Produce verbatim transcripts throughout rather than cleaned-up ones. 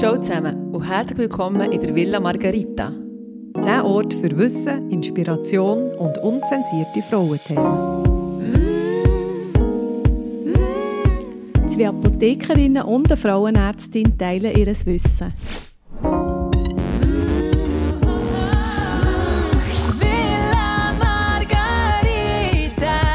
Ciao zusammen und herzlich willkommen in der Villa Margarita. Der Ort für Wissen, Inspiration und unzensierte Frauenthemen. Zwei Apothekerinnen und eine Frauenärztin teilen ihr Wissen. Villa Margarita.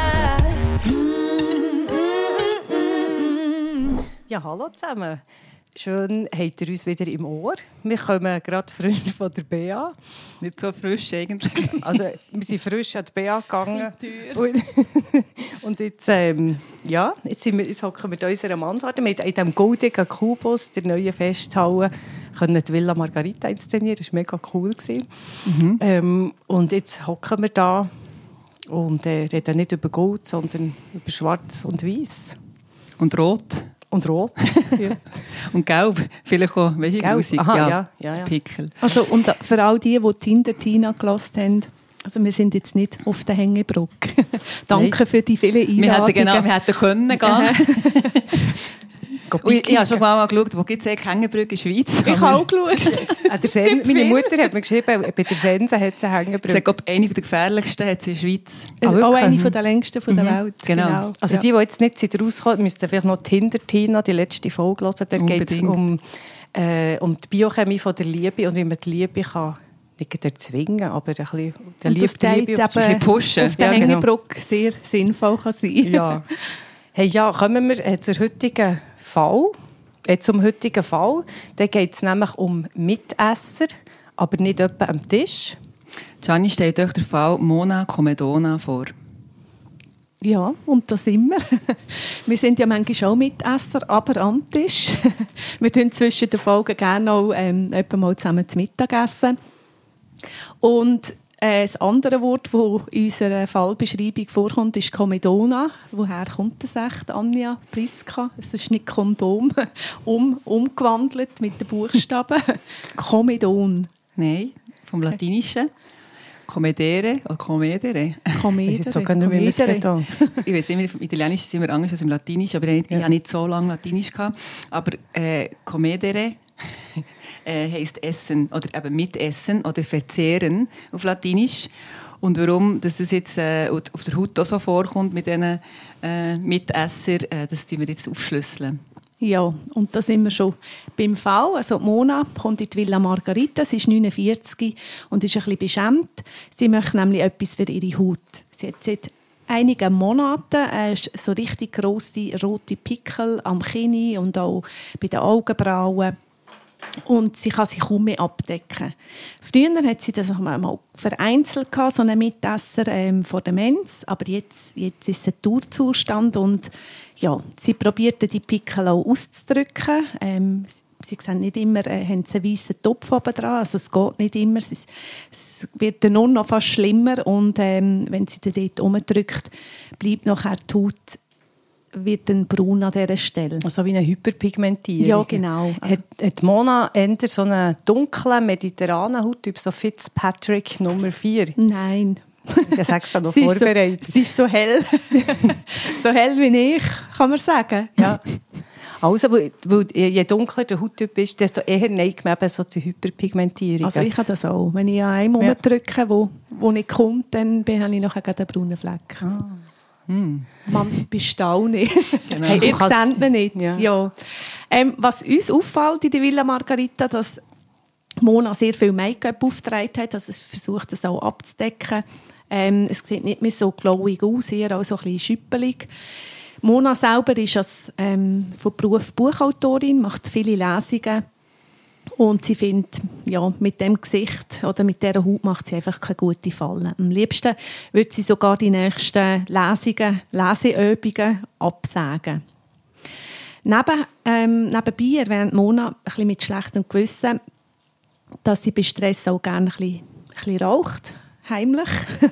Ja, hallo zusammen. Schön habt ihr uns wieder im Ohr. Wir kommen gerade frisch von der B A. Nicht so frisch eigentlich. Also, wir sind frisch an die B A gegangen. Und, und jetzt, ähm, ja, jetzt, sind wir, jetzt hocken wir in unserer Mansarde. Wir haben in diesem goldigen Kubus, der neuen Festhalle, können die Villa Margarita inszenieren. Das war mega cool. Mhm. Ähm, und jetzt hocken wir da und äh, reden nicht über Gold, sondern über Schwarz und Weiß. Und rot. Und rot. Ja. Und gelb. Vielleicht auch, weißt du, Gelb. Aha, ja. Ja, ja, ja. Pickel. Also, und für all die, die Tinder Tina gehört haben, also wir sind jetzt nicht auf der Hängebrücke. Danke Nein. für die vielen Einladungen. Wir hätten, genau, wir hätten können gehen. Ich, ich habe schon mal geschaut, wo gibt es eigentlich Hängebrücke in der Schweiz? Ich habe auch geschaut. Ah, der Sen- meine Mutter hat mir geschrieben, bei der Sense hat es eine Hängebrücke. Ich glaube, eine der gefährlichsten hat es in der Schweiz. Ah, auch eine der längsten von der mhm. Welt. Genau. genau. Also ja. Die, die jetzt nicht sind rauskommen, müssten vielleicht noch Tinder Tina, die letzte Folge hören. Da geht es um, äh, um die Biochemie von der Liebe und wie man die Liebe kann nicht erzwingen, aber ein bisschen der Liebe, die Liebe ein bisschen pushen. Auf der ja, Hängebrücke genau. sehr sinnvoll kann sein. Ja. Hey, ja, kommen wir äh, zur heutigen Fall. Äh, zum heutigen Fall. Da geht es nämlich um Mitesser, aber nicht etwa am Tisch. Gianni stellt euch den Fall Mona Comedona vor. Ja, und da sind wir. Wir sind ja manchmal auch Mitesser, aber am Tisch. Wir tun zwischen den Folgen gerne auch ähm, mal zusammen zu Mittag essen. Und Äh, das andere Wort, das in unserer Fallbeschreibung vorkommt, ist Comedona. Woher kommt das echt, Anja Priska? Es ist nicht Kondom, um, umgewandelt mit den Buchstaben. Comedon. Nein, vom Latinischen. Comedere oder Comedere. Comedere. Ich weiß nicht, im Italienischen sind wir anders als im Latinischen, aber ich, ja. ich hatte nicht so lange Latinisch gehabt. Aber äh, Comedere äh, heisst Essen oder eben Mitessen oder Verzehren auf Latinisch. Und warum dass das jetzt äh, auf der Haut auch so vorkommt mit diesen äh, Mitessern, äh, das tun wir jetzt aufschlüsseln. Ja, und da sind wir schon beim Fall. Also Mona kommt in die Villa Margarita, sie ist neunundvierzig und ist ein bisschen beschämt. Sie möchte nämlich etwas für ihre Haut. Sie hat seit einigen Monaten äh, so richtig grosse rote Pickel am Kinn und auch bei den Augenbrauen. Und sie kann sich kaum mehr abdecken. Früher hat sie das noch mal vereinzelt gehabt, so einen Mitesser ähm, vor der Mens, aber jetzt, jetzt ist es ein Dauerzustand und ja, sie probierte die Pickel auch auszudrücken. Ähm, sie sehen nicht immer, äh, haben sie einen weißen Topf oben dran, also es geht nicht immer. Es, ist, es wird dann nur noch fast schlimmer und ähm, wenn sie dann dort rumdrückt, bleibt nachher die Haut wird dann braun an dieser Stelle. Also wie eine Hyperpigmentierung. Ja, genau. Also hat, hat Mona eher so eine dunkle, mediterrane Haut, typ so Fitzpatrick Nummer vier? Nein. Ich sage es da noch sie vorbereitet. Ist so, sie ist so hell. So hell wie ich, kann man sagen. Ja. Also, weil, weil je dunkler der Hauttyp ist, desto eher neigt man eben so zur Hyperpigmentierung. Also ich habe das auch. Wenn ich an einem ja. drücke, wo, wo nicht kommt, dann habe ich nachher einen braunen Fleck. Ah. Hm. Man bestaune. Genau. Hey, ich sehe ihn nicht. Ja. Ja. Ähm, was uns auffällt in der Villa Margarita, dass Mona sehr viel Make-up aufgetragen hat, also es versucht, das auch abzudecken. Ähm, es sieht nicht mehr so glowig aus, eher auch so ein bisschen schüppelig. Mona selber ist als, ähm, von Beruf Buchautorin, macht viele Lesungen. Und sie findet, ja, mit dem Gesicht oder mit dieser Haut macht sie einfach keine gute Falle. Am liebsten würde sie sogar die nächsten Lesungen, Leseübungen absagen. Neben, ähm, nebenbei erwähnt Mona ein bisschen mit schlechtem Gewissen, dass sie bei Stress auch gerne ein bisschen, ein bisschen raucht, heimlich.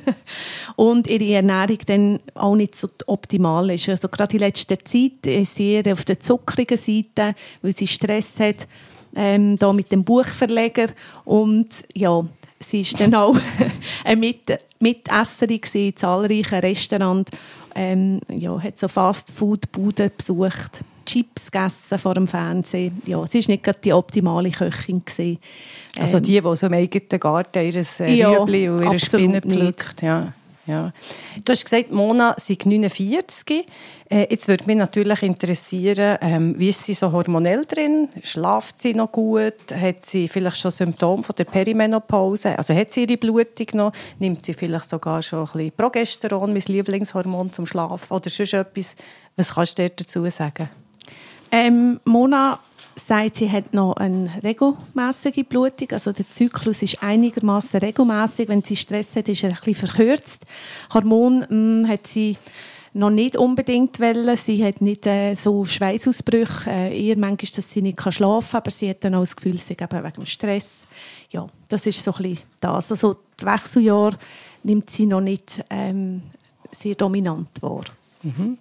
Und ihre Ernährung dann auch nicht so optimal ist. Also gerade in letzter Zeit ist sie eher auf der zuckrigen Seite, weil sie Stress hat. Ähm, da mit dem Buchverleger und ja, sie ist dann auch eine Mit- Mitesserin in zahlreichen Restaurants, ähm, ja, hat so Fast-Food-Buden besucht. Chips gegessen vor dem Fernsehen. Ja, sie war nicht gerade die optimale Köchin gewesen. Also Ähm, die, die so im eigenen Garten ihr äh, ja, Rüebli und ihre Spinnen absolut pflückt. Ja, ja. Du hast gesagt, Mona sei neunundvierzig. Äh, jetzt würde mich natürlich interessieren, ähm, wie ist sie so hormonell drin? Schlaft sie noch gut? Hat sie vielleicht schon Symptome von der Perimenopause? Also hat sie ihre Blutung noch? Nimmt sie vielleicht sogar schon ein bisschen Progesteron, mein Lieblingshormon, zum Schlafen? Oder sonst etwas? Was kannst du dir dazu sagen? Ähm, Mona sagt, sie hat noch eine regelmäßige Blutung. Also der Zyklus ist einigermaßen regelmäßig. Wenn sie Stress hat, ist er ein bisschen verkürzt. Hormon mh, hat sie noch nicht unbedingt wollen. Sie hat nicht äh, so Schweißausbrüche. Äh, eher manchmal, dass sie nicht schlafen kann, aber sie hat dann auch das Gefühl, sie ist eben wegen dem Stress. Ja, das ist so ein bisschen das. Also die Wechseljahre nimmt sie noch nicht ähm, sehr dominant wahr. Mhm.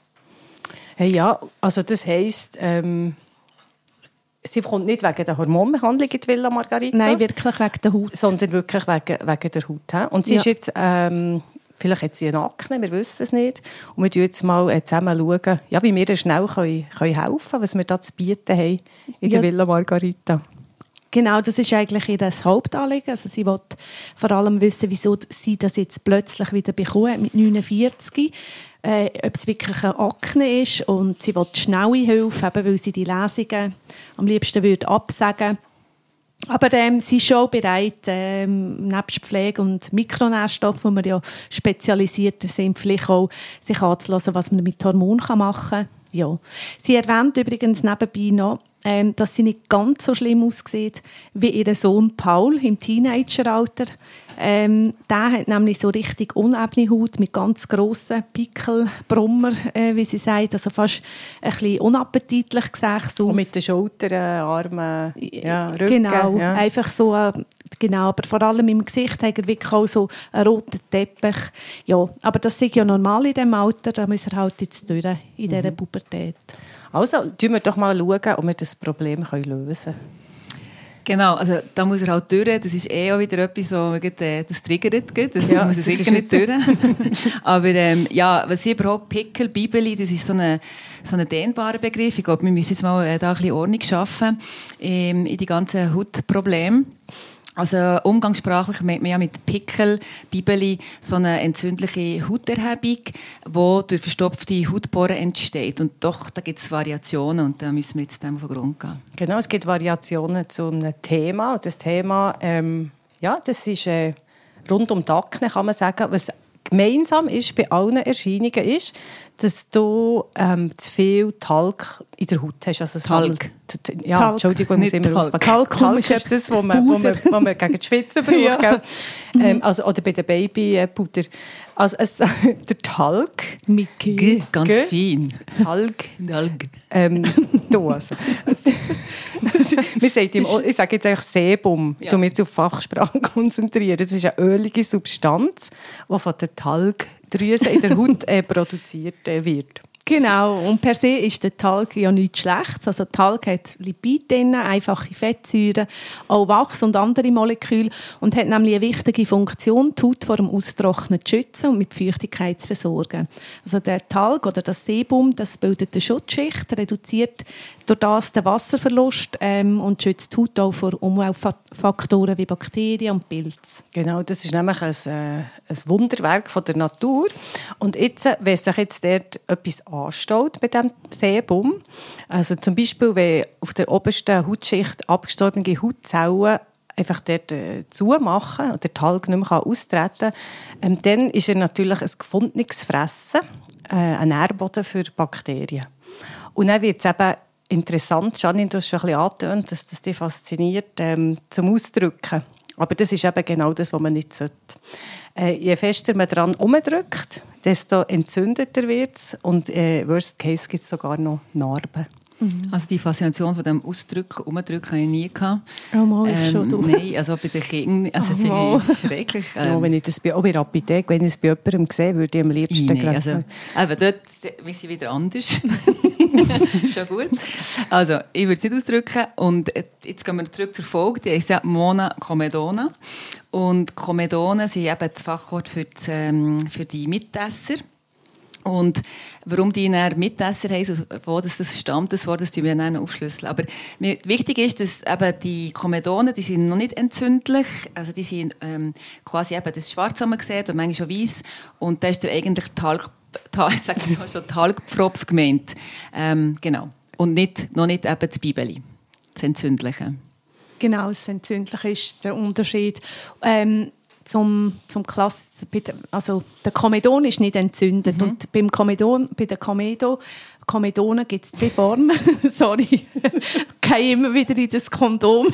Hey, ja, also das heisst, ähm, sie kommt nicht wegen der Hormonbehandlung in die Villa Margarita. Nein, wirklich wegen der Haut. Sondern wirklich wegen, wegen der Haut. He? Und sie Ja. ist jetzt, ähm, vielleicht hat sie eine Akne, wir wissen es nicht. Und wir schauen jetzt mal äh, zusammen, schauen, ja, wie wir ihr schnell können, können helfen können, was wir da zu bieten haben in der Ja. Villa Margarita. Genau, das ist eigentlich ihr Hauptanliegen. Also sie will vor allem wissen, wieso sie das jetzt plötzlich wieder bekommen mit neunundvierzig. Äh, ob es wirklich eine Akne ist. Und sie will schnelle Hilfe, eben weil sie die Lesungen am liebsten würde absagen. Aber ähm, sie ist schon bereit, ähm, nebst Pflege und Mikronährstoffen, wo wir ja spezialisiert sind, vielleicht auch sich anzulassen, was man mit Hormonen machen kann. Ja. Sie erwähnt übrigens nebenbei noch, ähm, dass sie nicht ganz so schlimm aussieht wie ihr Sohn Paul im Teenageralter. Ähm, der hat nämlich so richtig unebene Haut mit ganz grossen Pickel, Brummer, äh, wie sie sagt, also fast ein bisschen unappetitlich gesagt. Und mit den Schultern, Armen, ja, Rücken. Genau, ja. einfach so, äh, genau, aber vor allem im Gesicht hat er wirklich auch so einen roten Teppich. Ja, aber das ist ja normal in diesem Alter, da müssen wir halt jetzt durch in dieser Mhm. Pubertät. Also, schauen wir doch mal, schauen, ob wir das Problem lösen können. Genau, also da muss er halt durch. Das ist eh auch wieder etwas, so, äh, das triggert geht. Das Ja, muss er das sicher ist nicht durch. Aber ähm, ja, was ich überhaupt Pickel, Bibeli, das ist so ein so ein dehnbarer Begriff. Ich glaube, wir müssen jetzt mal äh, da ein bisschen Ordnung schaffen ähm, in die ganzen Hautprobleme. Also umgangssprachlich meint man ja mit Pickel, Bibeli so eine entzündliche Hauterhebung, die durch verstopfte Hautporen entsteht. Und doch, da gibt es Variationen und da müssen wir jetzt dem auf den Grund gehen. Genau, es gibt Variationen zu einem Thema. Und das Thema, ähm, ja, das ist äh, rund um die Akne, kann man sagen. Was gemeinsam ist bei allen Erscheinungen ist, dass du ähm, zu viel Talg in der Haut hast. Also Talg? Ja, Talg, Entschuldigung, nicht immer Talg. auf Talg, Talg ist ist das, was ein man, wo man, Puder. wo man gegen die Schwitzen braucht. Ja. Gell? Ähm, also, oder bei den Babypuder. Also es, der Talg. Mickey. G, ganz G. fein. Talg. Talg. Ähm, du also. Wir sagen ihm, ich sage jetzt eigentlich Sebum, Ja. du mich auf Fachsprache konzentrieren. Das ist eine ölige Substanz, die von den Talgdrüsen in der Haut äh, produziert äh, wird. Genau, und per se ist der Talg ja nichts Schlechtes. Also Talg hat Lipide drin, einfache Fettsäuren, auch Wachs und andere Moleküle und hat nämlich eine wichtige Funktion, die Haut vor dem Austrocknen zu schützen und mit Feuchtigkeit zu versorgen. Also der Talg oder das Sebum, das bildet eine Schutzschicht, reduziert durch das den Wasserverlust ähm, und schützt die Haut auch vor Umweltfaktoren wie Bakterien und Pilze. Genau, das ist nämlich ein, äh, ein Wunderwerk von der Natur. Und jetzt, äh, wenn sich jetzt dort etwas anstaut bei diesem Sebum, also zum Beispiel, wenn auf der obersten Hautschicht abgestorbene Hautzellen einfach dort äh, zumachen und der Talg nicht mehr austreten kann, ähm, dann ist er natürlich ein gefundenes Fressen, äh, ein Nährboden für Bakterien. Und dann wird es eben interessant, Janine, du hast schon ein bisschen angetönt, dass das dich fasziniert, ähm, zum Ausdrücken. Aber das ist eben genau das, was man nicht sollte. Äh, je fester man daran umdrückt, desto entzündeter wird es und äh, worst case gibt es sogar noch Narben. Also die Faszination von dem Ausdrücken, Umdrücken habe ich nie gehabt. Oh, mal, ist schon du. Nein, also bei den Kindern, also Oh, finde mal. ich schrecklich. Ja, Ähm, wenn ich das bei, auch bei der Apotheke, wenn ich es bei jemandem sehe, würde ich am liebsten Nein, gleich- also, eben dort, wir sind wieder anders. Schon gut. Also, ich würde es nicht ausdrücken. Und jetzt gehen wir zurück zur Folge. Die heisst ja Mona Comedona. Und Comedona sind eben das Fachwort für die, ähm, für die Mitesser. Und warum die dann Mitesser heißen, wo das, das stammt, das Wort, das wir dann aufschlüsseln. Aber mir, wichtig ist, dass eben die Komedonen, die sind noch nicht entzündlich, also die sind ähm, quasi eben das Schwarz, was man sieht, und manchmal schon weiß. Und da ist der eigentlich Talg, Talg, ich sage das schon, Talgpfropf gemeint. Ähm, genau. Und nicht, noch nicht eben das Bibeli, das Entzündliche. Genau, das Entzündliche ist der Unterschied. Ähm, Zum, zum Klass, also der Komedon ist nicht entzündet. Mhm. Und beim Komedon, bei den Komedo, Komedonen gibt es zwei Formen. Sorry, ich gehe immer wieder in das Kondom.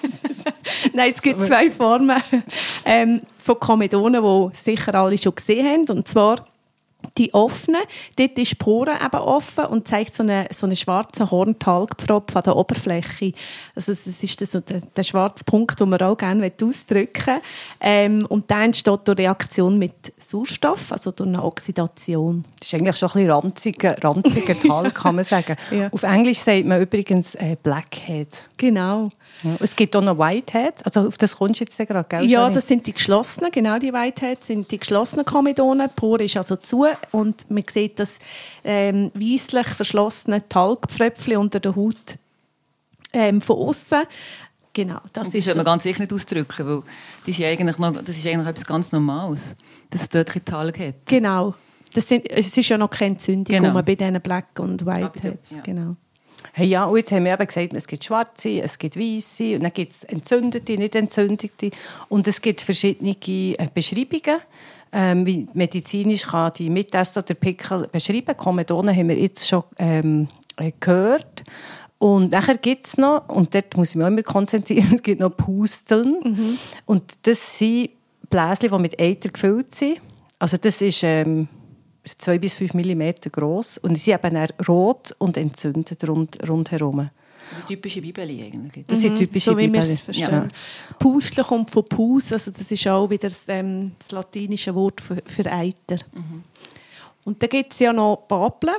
Nein, es gibt zwei Formen ähm, von Komedonen, die sicher alle schon gesehen haben. Und zwar die offenen, dort ist die Pore eben offen und zeigt so einen, so einen schwarzen Horntalgpfropf an der Oberfläche. Also das ist so der, der schwarze Punkt, den man auch gerne ausdrücken will. Ähm, und dann entsteht durch Reaktion mit Sauerstoff, also durch eine Oxidation. Das ist eigentlich schon ein bisschen ranziger, ranziger Talg, kann man sagen. Ja. Auf Englisch sagt man übrigens äh, Blackhead. Genau. Ja. Es gibt auch noch Whitehead, also auf das kommst du jetzt gerade, gell? Ja, das sind die geschlossenen, genau, die Whiteheads sind die geschlossenen Komedonen. Die Pore ist also zu und man sieht das ähm, weisslich verschlossene Talgpfröpfchen unter der Haut ähm, von außen. Genau, das, das ist sollte man so. ganz sicher nicht ausdrücken, weil das ist eigentlich, noch, das ist eigentlich etwas ganz Normales, dass es dort kein Talg hat. Genau, das sind, es ist ja noch keine Entzündung genau. bei diesen Black- und Whiteheads. Ja. Genau. Hey, ja, und jetzt haben wir eben gesagt, es gibt schwarze, es gibt weisse, und dann gibt es entzündete, nicht entzündete. Und es gibt verschiedene äh, Beschreibungen. Ähm, wie medizinisch kann die Mitesser oder Pickel beschreiben. Komedonen haben wir jetzt schon ähm, gehört. Und nachher gibt es noch, und dort muss ich mich auch immer konzentrieren, es gibt noch Pusteln. Mhm. Und das sind Bläschen, die mit Eiter gefüllt sind. Also das ist ähm, zwei bis fünf Millimeter gross. Und sie sind eben dann rot und entzündet rund, rundherum. Die typische Bibeli eigentlich. Das sind typische so wie wir Bibeli. es verstehen. Ja. Pusteln kommt von Pus, also das ist auch wieder das, ähm, das latinische Wort für, für Eiter. Mhm. Und dann gibt es ja noch Papeln.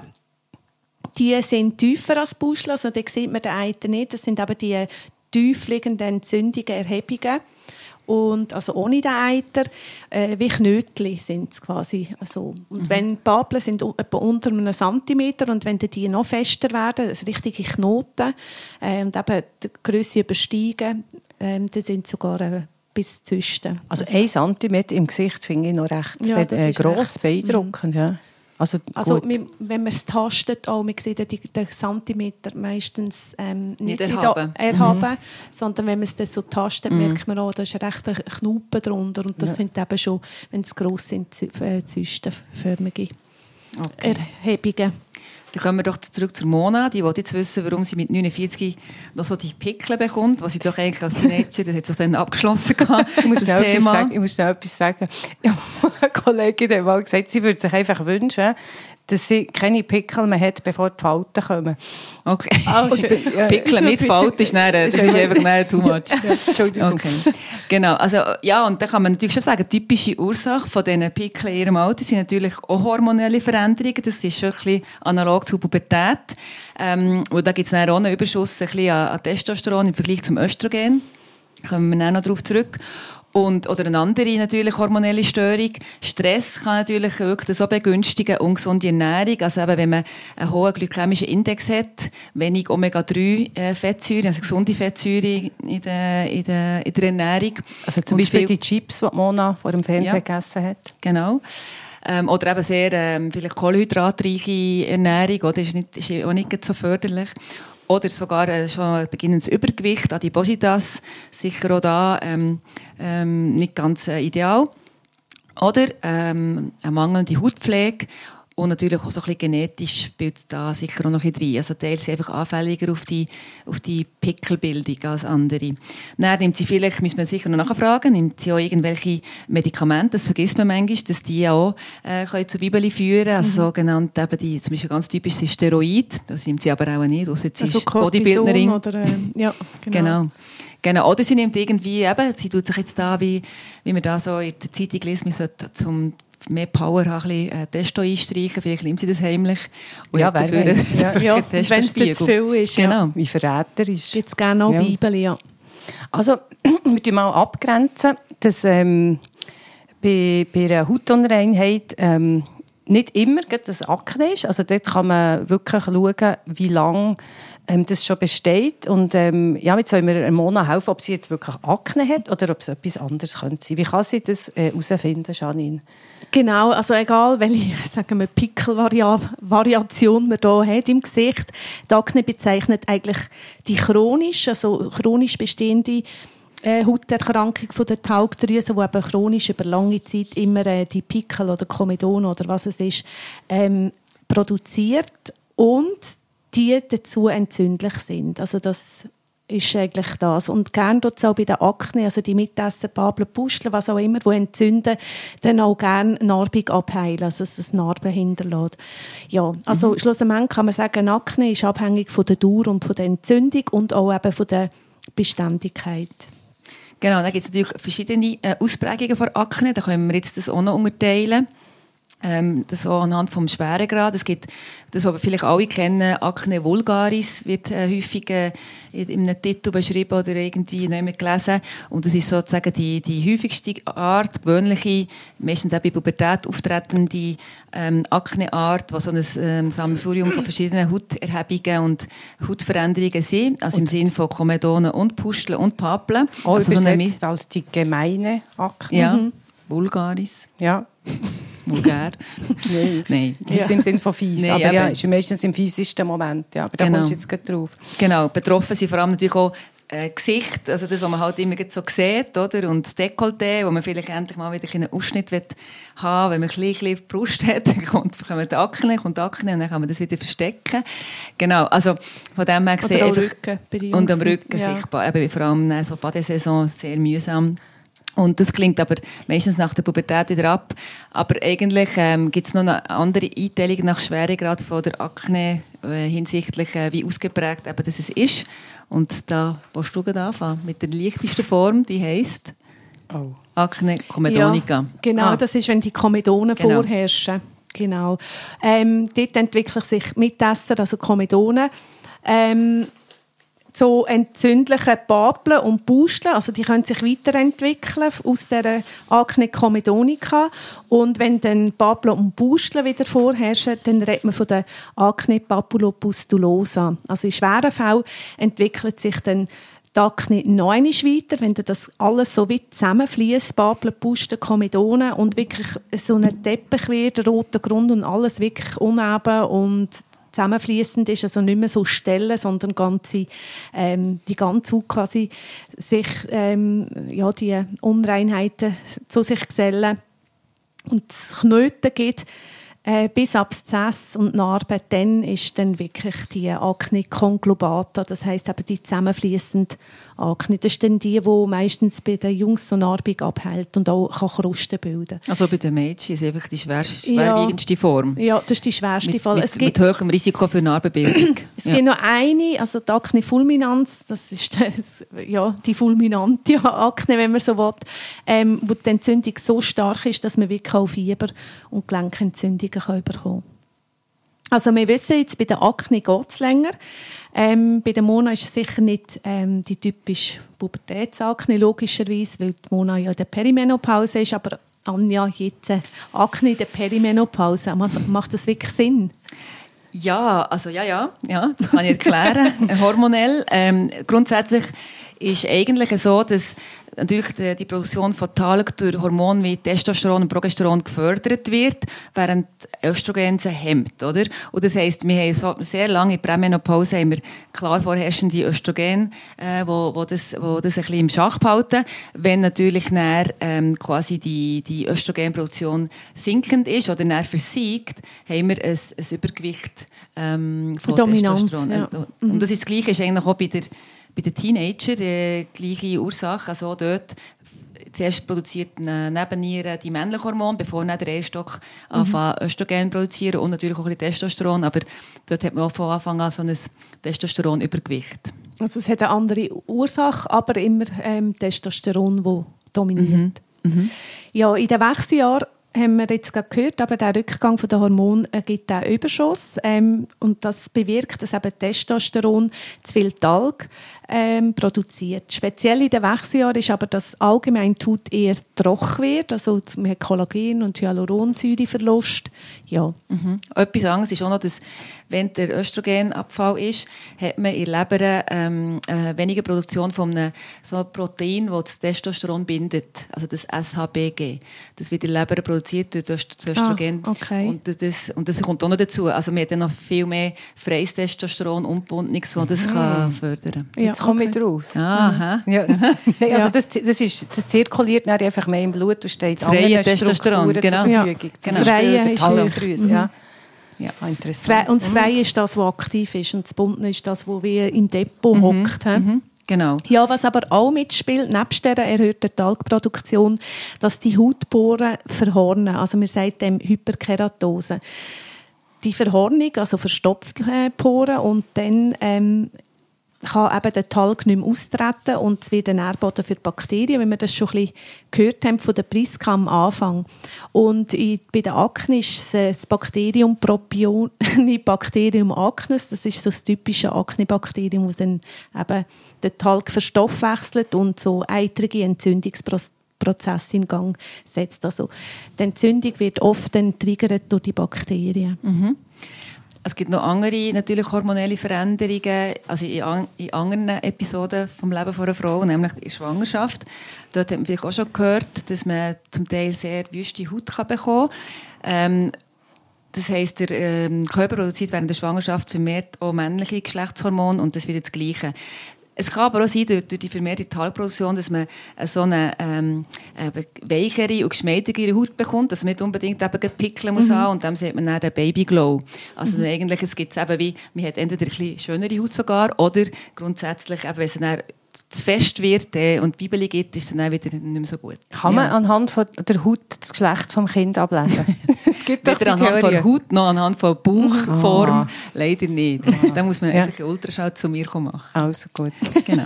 Die sind tiefer als Pusteln, also da sieht man den Eiter nicht. Das sind eben die tief liegenden Entzündungen, Erhebungen. Und also ohne den Eiter, äh, wie Knötchen sind es quasi. Also, und mhm. wenn Papeln sind etwa unter einem Zentimeter und wenn die noch fester werden, also richtige Knoten, äh, und eben die Grösse übersteigen, äh, dann sind sie sogar äh, bis Zysten. Also ein Zentimeter im Gesicht finde ich noch recht ja, äh, gross, beeindruckend. Mhm. Ja. Also, also wenn man es tastet, auch, man sieht den, den Zentimeter meistens ähm, nicht, nicht erhaben, erhaben mhm. sondern wenn man es dann so tastet, mhm. merkt man auch, da ist recht ein Knuppen drunter und das ja. sind eben schon, wenn es gross sind, zystenförmige okay. Erhebungen. Dann kommen wir doch zurück zur Mona. Die will jetzt wissen, warum sie mit neunundvierzig noch so die Pickel bekommt, was sie doch eigentlich als Teenager, das hat sich dann abgeschlossen gehabt, ich muss schnell etwas sagen. Ich muss schnell etwas sagen. Ja, eine Kollegin hat mal gesagt, sie würde sich einfach wünschen, dass sie keine Pickel mehr hat, bevor die Falten kommen. Okay. Oh, ja, Pickel mit Falten ist, dann, das ist einfach dann too much. Ja, Entschuldigung. Okay. Genau. Also, ja, und da kann man natürlich schon sagen, die typische Ursache von diesen Pickeln in ihrem Alter sind natürlich auch hormonelle Veränderungen. Das ist schon ein bisschen analog zur Pubertät. Ähm, und da gibt es dann auch einen Überschuss ein bisschen an, an Testosteron im Vergleich zum Östrogen. Da kommen wir dann noch darauf zurück. Und, oder eine andere natürlich hormonelle Störung. Stress kann natürlich wirklich so begünstigen, ungesunde Ernährung. Also eben, wenn man einen hohen glykämischen Index hat, wenig Omega drei Fettsäuren, also gesunde Fettsäuren in der, in der, in der Ernährung. Also zum und Beispiel die Chips, die Mona vor dem Fernsehen ja, gegessen hat. Genau. Ähm, oder eben sehr ähm, vielleicht kohlenhydratreiche Ernährung, oder? Ist, nicht, ist auch nicht so förderlich. Oder sogar äh, schon ein beginnendes Übergewicht, Adipositas, sicher auch da ähm, ähm, nicht ganz äh, ideal. Oder ähm, eine mangelnde Hautpflege und natürlich auch so ein bisschen genetisch spielt da sicher auch noch ein bisschen rein. Also Teile sind einfach anfälliger auf die, auf die Pickelbildung als andere. Dann nimmt sie vielleicht, müssen wir sicher noch nachfragen, nimmt sie auch irgendwelche Medikamente, das vergisst man manchmal, dass die auch äh, können zu Bibeli führen, also mhm. sogenannte, eben die, zum Beispiel ganz typisch sind Steroid, das nimmt sie aber auch nicht, ausser sie also ist Bodybuilderin. Oder, äh, ja, genau. genau. Genau, oder sie nimmt irgendwie, eben, sie tut sich jetzt da, wie, wie wir da so in der Zeitung lesen, man sollte zum mehr Power haben, ein bisschen Testo einstreichen, vielleicht nimmt sie das heimlich. Und ja, wer weiß. Ja, ja, wenn es zu viel ist. Genau, ja. wie verräterisch. Gibt es gerne auch ja. Bibel, ja. Also, wir müssen mal abgrenzen, dass ähm, bei, bei einer Hautunreinheit ähm, nicht immer das Akne ist. Also dort kann man wirklich schauen, wie lange ähm, das schon besteht. Und ähm, ja, jetzt soll mir Mona helfen, ob sie jetzt wirklich Akne hat oder ob es etwas anderes könnte sein. Wie kann sie das herausfinden, äh, Janine? Genau, also egal, welche sagen wir, Pickel-Variation man hier hat im Gesicht. Die Akne bezeichnet eigentlich die chronisch, also chronisch bestehende Äh, Hauterkrankung von der Talgdrüse, die eben chronisch über lange Zeit immer äh, die Pickel oder Komedone oder was es ist, ähm, produziert und die dazu entzündlich sind. Also das ist eigentlich das. Und gerne tut es auch bei der Akne, also die Mitessen, Babeln, Pusteln, was auch immer, die entzünden, dann auch gerne Narbung abheilen, also dass es Narben hinterlässt. Ja, also mhm. schlussendlich kann man sagen, Akne ist abhängig von der Dauer und von der Entzündung und auch eben von der Beständigkeit. Genau, da gibt es natürlich verschiedene äh, Ausprägungen von Akne. Da können wir jetzt das auch noch unterteilen. Ähm, das auch anhand vom Schweregrad. Es gibt, das, was wir vielleicht alle kennen, Akne vulgaris, wird äh, häufig äh, in einem Titel beschrieben oder irgendwie nicht mehr gelesen. Und das ist sozusagen die, die häufigste Art, gewöhnliche, meistens auch bei Pubertät auftretende ähm, Akneart, die so ein ähm, Sammelsurium von verschiedenen Hauterhebungen und Hautveränderungen sind. Also im Sinne von Komedonen und Pusteln und Papeln. Auch also übersetzt so als die gemeine Akne. Ja, mhm. vulgaris. Ja. Vulgär? Nein. Nein. Nicht ja. im Sinne von fies. Nein, aber ja, ist meistens im fiesesten Moment. Ja, aber da genau. kommst du jetzt gerade drauf. Genau. Betroffen sind vor allem natürlich auch äh, Gesicht, also das, was man halt immer so sieht, oder? Und das Dekolleté, wo man vielleicht endlich mal wieder einen Ausschnitt haben will, wenn man ein bisschen die Brust hat, dann kommt die Akne, kommt die Akne und dann kann man das wieder verstecken. Genau, also von dem her gesehen... Oder Rücken bei uns. Und am Rücken ja. sichtbar. Eben, vor allem so Badesaison sehr mühsam. Und das klingt aber meistens nach der Pubertät wieder ab. Aber eigentlich ähm, gibt es noch eine andere Einteilung nach Schweregrad von der Akne äh, hinsichtlich, äh, wie ausgeprägt eben das es ist. Und da willst du gerade anfangen mit der leichtesten Form, die heisst oh. Akne comedonica. Ja, genau, ah. das ist, wenn die Komedonen genau. vorherrschen. Genau. Ähm, dort entwickeln sich Mitesser, also Komedonen. Ähm, so entzündliche Papeln und Pusteln, also die können sich weiterentwickeln aus der Akne comedonica. Und wenn dann Papeln und Pusteln wieder vorherrschen, dann redet man von der Akne papulopustulosa. Also in schweren Fällen entwickelt sich dann die Akne noch einmal weiter, wenn das alles so weit zusammenfließt, Papeln, Pusteln, Komedonen und wirklich so ein Teppich wird, roter Grund und alles wirklich uneben und zusammenfließend ist, also nicht mehr so Stellen, sondern ganze, ähm, die ganze Haut quasi sich, ähm, ja, die Unreinheiten zu sich gesellen und es Knöten gibt, äh, bis Abszess und Narben, dann ist dann wirklich die Akne conglobata, das heisst eben die zusammenfließende Akne. Das ist dann die, die meistens bei den Jungs so Narbung abhält und auch kann Krusten bilden kann. Also bei den Mädchen ist einfach die schwerste, schwerwiegendste ja, Form? Ja, das ist die schwerste mit, Form. Mit, es gibt, mit hohem Risiko für Narbenbildung. Es ja. gibt noch eine, also die Akne fulminans, das ist das, ja, die fulminante Akne, wenn man so will, ähm, wo die Entzündung so stark ist, dass man wirklich auch Fieber und Gelenkentzündungen kann bekommen kann. Also wir wissen jetzt, bei der Akne geht es länger. Ähm, bei der Mona ist es sicher nicht ähm, die typische Pubertätsakne, logischerweise, weil die Mona ja in der Perimenopause ist, aber Anja, jetzt äh, Akne in der Perimenopause, macht das wirklich Sinn? Ja, also ja, ja, ja, das kann ich erklären, hormonell. Ähm, grundsätzlich ist eigentlich so, dass natürlich die, die Produktion von Talg durch Hormone wie Testosteron und Progesteron gefördert wird, während Östrogen sie hemmt, oder? Und das heisst, wir haben so sehr lange in Prämenopause haben wir klar vorherrschende Östrogen, äh, wo, wo, das, wo das ein bisschen im Schach behalten. Wenn natürlich näher ähm, quasi die, die Östrogenproduktion sinkend ist oder näher versiegt, haben wir ein, ein Übergewicht ähm, von Dominant, Testosteron. ja. Und, und das ist das Gleiche ist eigentlich auch bei der Bei den Teenagern die gleiche Ursache. Also dort zuerst produziert eine Nebenniere die männlichen Hormone, bevor dann der Eierstock mhm. anfängt Östrogen produzieren und natürlich auch ein bisschen Testosteron. Aber dort hat man auch von Anfang an so ein Testosteronübergewicht. Also es hat eine andere Ursache, aber immer ähm, Testosteron, das dominiert. Mhm. Mhm. Ja, in den Wechseljahren haben wir jetzt gerade gehört, aber der Rückgang der Hormone gibt einen Überschuss. Ähm, und das bewirkt, dass eben Testosteron, zu viel Talg, ähm, produziert. Speziell in den Wechseljahren ist aber, dass allgemein die Haut eher trocken wird. Also man hat Kollagen- und Hyaluronsäureverlust. Ja. Mhm. Etwas anderes ist auch noch, dass wenn der Östrogenabfall ist, hat man in der Leber ähm, äh, weniger Produktion von einem so einem Protein, das das Testosteron bindet, also das S H B G. Das wird in der Leber produziert durch das Östrogen. Ah, okay. und, das, und das kommt auch noch dazu. Also man hat dann noch viel mehr freies Testosteron, ungebundenes, das das mhm. kann fördern. Ja, Jetzt komme okay. ich raus. Aha. Ja. Nein, also das, das, ist, das zirkuliert dann einfach mehr im Blut und steht freie Testosteron, genau. zur Verfügung. Ja. Das Freie ist Talgdrüse, mhm. ja. Ja. Ah, interessant. Und das Freie ist das, was aktiv ist, und das Bundene ist das, was wie im Depot mhm. hockt. Mhm. Genau. Ja, was aber auch mitspielt, nebst dieser erhöhten Talgproduktion, dass die Hautporen verhornen. Also man sagt dem Hyperkeratose. Die Verhornung, also verstopft äh, Poren, und dann ähm, kann eben der Talg nicht mehr austreten und es wird ein Nährboden für Bakterien, wie wir das schon ein bisschen gehört haben von der Priska am Anfang. Und in, bei der Akne ist das Bakterium Propionibacterium acnes, das ist so das typische Aknebakterium, das dann eben den Talg verstoffwechselt und so eitrige Entzündungsprozesse in Gang setzt. Also die Entzündung wird oft dann triggert durch die Bakterien. Mhm. Es gibt noch andere natürlich hormonelle Veränderungen, also in, an, in anderen Episoden vom Leben einer Frau, nämlich in der Schwangerschaft. Dort hat man vielleicht auch schon gehört, dass man zum Teil sehr wüste Haut kann bekommen kann. Ähm, das heisst, der ähm, Körper produziert während der Schwangerschaft vermehrt auch männliche Geschlechtshormone und das wird das Gleiche. Es kann aber auch sein, durch, durch die vermehrte Talgproduktion, dass man so eine ähm, weichere und geschmeidigere Haut bekommt, dass man nicht unbedingt eben Pickel muss mhm. haben, und dann sieht man dann den Babyglow. Also mhm. eigentlich, es gibt eben wie, man hat entweder ein bisschen schönere Haut sogar, oder grundsätzlich, eben, wenn es dann zu fest wird äh, und die Bibel gibt, ist es dann wieder nicht mehr so gut. Kann man ja. anhand von der Haut das Geschlecht des Kindes ablesen? Es gibt weder anhand von Haut noch anhand von Bauchform. Oh. Leider nicht. Oh. Da muss man ja. einfach einen Ultraschall zu mir machen. Also gut. Genau.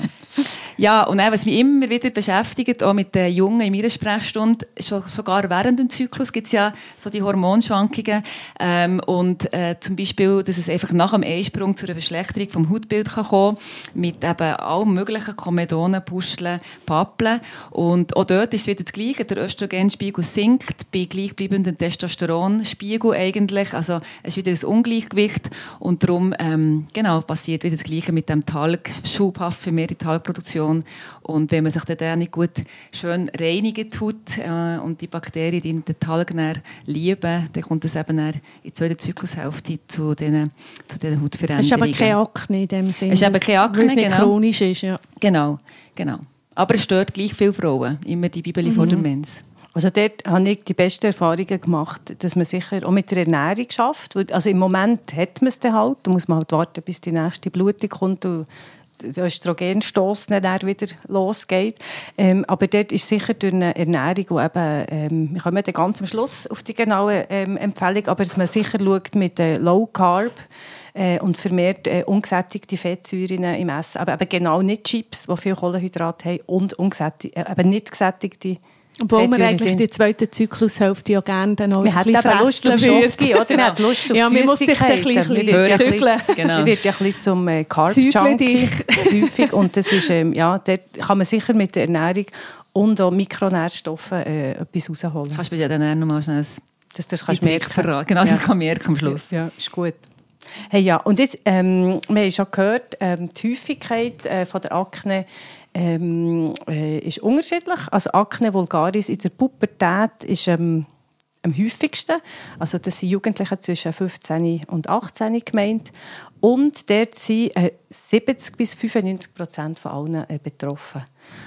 Ja, und auch, was mich immer wieder beschäftigt, auch mit den Jungen in meiner Sprechstunde, sogar während dem Zyklus gibt es ja so die Hormonschwankungen. Ähm, und äh, zum Beispiel, dass es einfach nach dem Eisprung zu einer Verschlechterung vom Hautbild kann kommen, mit eben allen möglichen Komedonen, Pusteln, Pappeln. Und auch dort ist es wieder das Gleiche. Der Östrogenspiegel sinkt bei gleichbleibendem Testosteronspiegel eigentlich. Also es ist wieder ein Ungleichgewicht. Und darum ähm, genau, passiert wieder das Gleiche mit dem Talg, schubhaft vermehrte Talgproduktion. Und wenn man sich dann nicht gut schön reinigt tut äh, und die Bakterien, die den Talg lieben, dann kommt es eben in der zweiten Zyklushälfte zu diesen, zu diesen Hautveränderungen. Es ist aber keine Akne in dem Sinne. Es ist eben keine Akne, weil es nicht genau. chronisch ist. Ja. Genau, genau. Aber es stört gleich viele Frauen, immer die Bibel mhm. vor der Mens. Also dort habe ich die besten Erfahrungen gemacht, dass man sicher auch mit der Ernährung schafft. Also im Moment hat man es dann halt, da muss man halt warten, bis die nächste Blutung kommt und der Östrogenstoss dann wieder losgeht. Ähm, aber dort ist sicher durch eine Ernährung, wo eben, ähm, wir kommen dann ganz am Schluss auf die genaue ähm, Empfehlung, aber dass man sicher schaut mit äh, Low Carb äh, und vermehrt äh, ungesättigte Fettsäuren im Essen, aber eben genau nicht Chips, die viel Kohlenhydrate haben, und ungesättigte, äh, eben nicht gesättigte. Obwohl man eigentlich die zweite Zyklushälfte ja gerne dann auch man ein bisschen Lust auf Schoki, oder? Man hat Lust auf ja, man muss sich ein bisschen zügeln. Genau. Man wird ja ein bisschen zum äh, Carb-Junkie häufig. Und das ist, ähm, ja, dort kann man sicher mit der Ernährung und auch Mikronährstoffen äh, etwas rausholen. Kannst du mir ja dann noch mal schnell das, das, das kannst merken. verraten. Genau, das ja. kann merken am Schluss. Ja, ist gut. Hey, ja, und das, ähm, wir haben schon gehört, ähm, die Häufigkeit äh, von der Akne ähm, äh, ist unterschiedlich. Also Akne vulgaris in der Pubertät ist ähm, am häufigsten. Also das sind Jugendliche zwischen fünfzehn und achtzehn gemeint. Und dort sind äh, siebzig bis fünfundneunzig Prozent von allen äh, betroffen.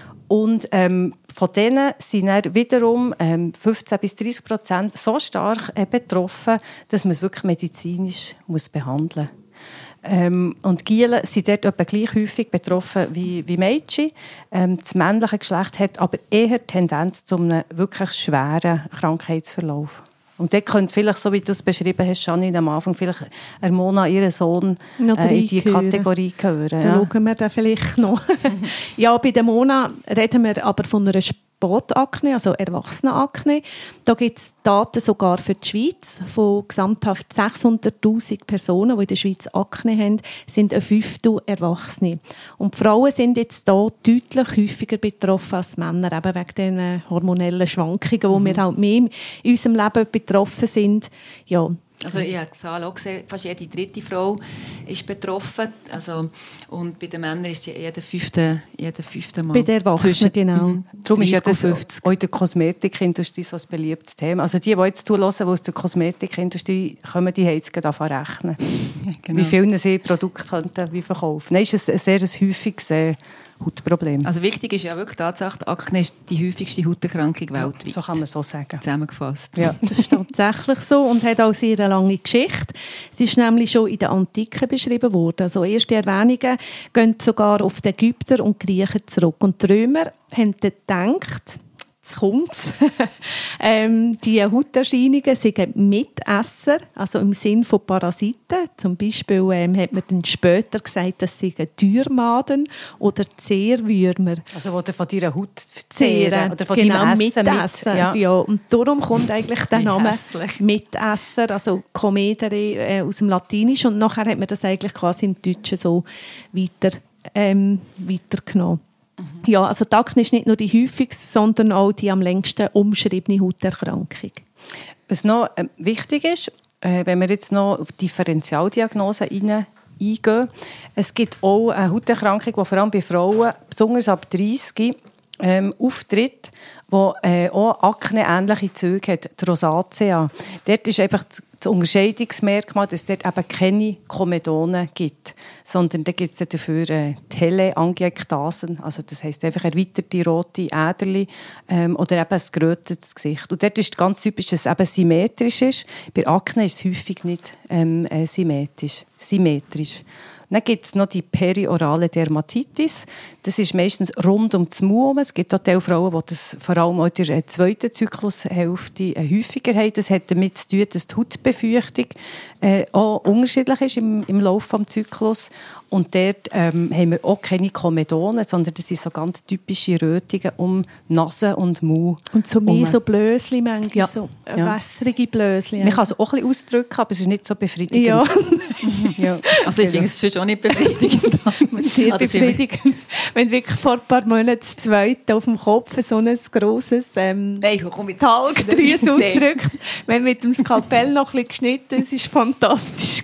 Und ähm, von denen sind dann wiederum ähm, fünfzehn bis dreißig Prozent so stark äh, betroffen, dass man es wirklich medizinisch muss behandeln muss. Ähm, und Gielen sind dort etwa gleich häufig betroffen wie, wie Mädchen. Ähm, das männliche Geschlecht hat aber eher Tendenz zu einem wirklich schweren Krankheitsverlauf. Und dort könnte vielleicht, so wie du es beschrieben hast, Janine, am Anfang vielleicht eine Mona, ihren Sohn, äh, in diese Kategorie gehören. Dann ja. schauen wir da vielleicht noch. Ja, bei der Mona reden wir aber von einer Botakne, also Erwachsenenakne. Da gibt es Daten sogar für die Schweiz. Von gesamthaft sechshunderttausend Personen, die in der Schweiz Akne haben, sind ein Fünftel Erwachsene. Und die Frauen sind jetzt hier deutlich häufiger betroffen als Männer, eben wegen den hormonellen Schwankungen, wo mhm. wir halt mehr in unserem Leben betroffen sind. Ja. Also ich habe die Zahl auch gesehen, fast jede dritte Frau ist betroffen. Also, und bei den Männern ist jeder fünfte, jeder fünfte Mann. Bei den Erwachsenen, genau. Mhm. Darum ist ja das auch in der Kosmetikindustrie so ein beliebtes Thema. Also die, die jetzt zuhören, die aus der Kosmetikindustrie kommen, die haben jetzt gerade angefangen zu rechnen. Genau. Wie viele sie Produkte könnten wie verkaufen. Nein, es ist ein sehr ein häufiges äh, Hautproblem. Also wichtig ist ja wirklich Tatsache, Akne ist die häufigste Hauterkrankung weltweit. So kann man so sagen. Zusammengefasst. Ja, das ist tatsächlich so und hat auch sehr eine lange Geschichte. Es ist nämlich schon in der Antike beschrieben worden. Also erste Erwähnungen gehen sogar auf die Ägypter und Griechen zurück. Und die Römer haben dann gedacht, jetzt kommt's, ähm, die Hauterscheinungen sind Mitesser, also im Sinn von Parasiten. Zum Beispiel ähm, hat man dann später gesagt, das sind Türmaden oder Zehrwürmer. Also die von deiner Haut zehren. Oder von genau, deinem Essen Mitessen. mit. Ja. Ja. Und darum kommt eigentlich der Name Mitesser, also Comedere äh, aus dem Latinischen. Und nachher hat man das eigentlich quasi im Deutschen so weiter, ähm, weitergenommen. Mhm. Ja, also die Akne ist nicht nur die häufigste, sondern auch die am längsten umschriebene Hauterkrankung. Was noch äh, wichtig ist, äh, wenn wir jetzt noch auf Differentialdiagnose eingehen, es gibt auch eine Hauterkrankung, die vor allem bei Frauen, besonders ab dreißig, ähm, auftritt, die äh, auch Akne-ähnliche Züge hat, die Rosacea. Dort ist einfach das Unterscheidungsmerkmal, dass es dort eben keine Komedonen gibt, sondern da gibt es dafür äh, Teleangiektasen, also das heisst einfach erweiterte rote Äderchen ähm, oder eben ein gerötetes Gesicht. Und dort ist ganz typisch, dass es eben symmetrisch ist. Bei Akne ist es häufig nicht ähm, äh, symmetrisch. symmetrisch. Dann gibt es noch die periorale Dermatitis. Das ist meistens rund um das Mund. Es gibt auch Frauen, die das vor allem auch in der zweiten Zyklushälfte häufiger haben. Das hat damit zu tun, dass die Hautbefeuchtung äh, auch unterschiedlich ist im, im Laufe des Zyklus. Und dort ähm, haben wir auch keine Komedonen, sondern das sind so ganz typische Rötungen um Nase und Mund. Und so mehr um, so Blöschen, manchmal ja. so ja. wässrige Blöschen. Man kann es auch ein bisschen ausdrücken, aber es ist nicht so befriedigend. Ja. ja. Also ich finde es schon nicht befriedigend. Sehr befriedigend. Wenn wirklich vor ein paar Monaten das Zweite auf dem Kopf so ein grosses ähm, Talgdrüse ausdrückt, wenn mit dem Skalpell noch ein bisschen geschnitten ist, es war fantastisch.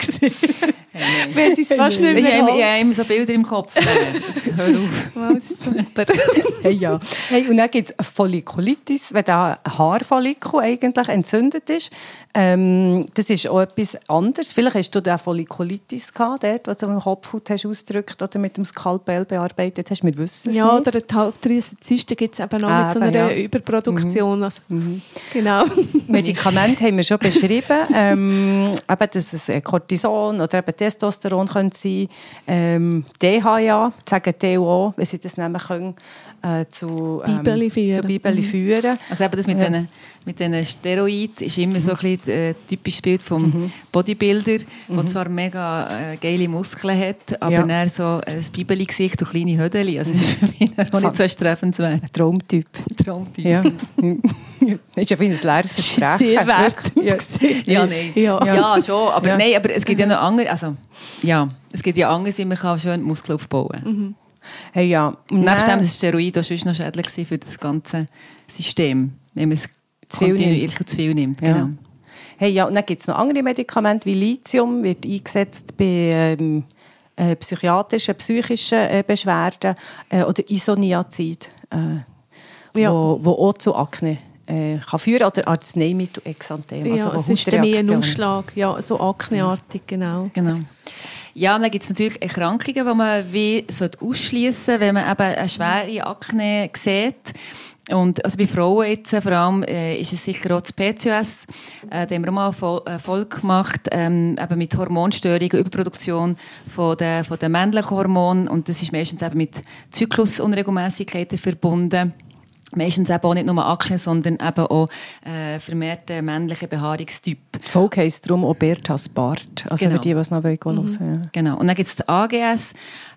Hey, wir haben es fast nicht mehr Ich habe immer so Bilder im Kopf. Hör auf. Wow, super. Hey, ja. Hey, und dann gibt es eine Follikulitis, wenn da ein Haarfollikel eigentlich entzündet ist. Ähm, das ist auch etwas anderes. Vielleicht hast du da Follikulitis gehabt, dort, wo du den Kopfhaut hast ausgedrückt oder mit dem Skalpell bearbeitet hast. Wir wissen es ja, nicht. oder eine Talgdrüsenzyste gibt es eben auch ah, mit so einer ja. Überproduktion. Mhm. Also, mhm. Genau. Medikamente haben wir schon beschrieben. ähm, eben, dass es Cortison oder eben Testosteron können sein, ähm, D H A, sagen T U O, wenn sie das nehmen können, äh, zu ähm, Bibeli führen. Zu Bibeli führen. Also eben das mit diesen mit den Steroiden ist immer so ein bisschen ein typisches Bild vom mhm. Bodybuilder, mhm. der zwar mega äh, geile Muskeln hat, aber ja. dann so ein Bibeli-Gesicht und kleine Hödeli. Also das ist für mich nicht so streffenswert. Ein Traumtyp. Traumtyp. Ja. Das ist ja wie ein leeres Versprechen. Sehr wert. Ja, ja, nein. Ja. ja, schon. Aber, ja. Nein, aber es gibt ja noch andere, also ja, es gibt ja anderes, wie man kann schön Muskeln aufbauen kann. Mhm. Hey, ja. Nebst dem war das Steroid auch sonst noch schädlich für das ganze System, wenn man es kontinuierlich zu viel nimmt. Ja. Genau. Hey, ja, und dann gibt es noch andere Medikamente, wie Lithium, wird eingesetzt bei ähm, äh, psychiatrischen, psychischen äh, Beschwerden äh, oder Isoniazid, äh, ja. wo, wo auch zu Akne äh, kann führen oder Arzneimittel-Exanthem. Ja, also es ist mehr ein Ausschlag, ja, so akneartig, genau. genau. Ja, dann gibt es natürlich Erkrankungen, die man wie ausschließen sollte, wenn man eben eine schwere Akne sieht. Und also bei Frauen jetzt, vor allem, äh, ist es sicher auch das P C O S. Äh, da haben wir auch mal Vol- äh, Folge gemacht, ähm, eben mit Hormonstörungen, Überproduktion von den, von den männlichen Hormonen. Und das ist meistens eben mit Zyklusunregelmäßigkeiten verbunden. Meistens eben auch nicht nur Akne, sondern eben auch äh, vermehrte männliche Behaarungstyp. Die Folge heisst darum auch Berthas Bart. Also genau. für die, die es noch hören wollen. Mhm. Ja. Genau. Und dann gibt es das A G S.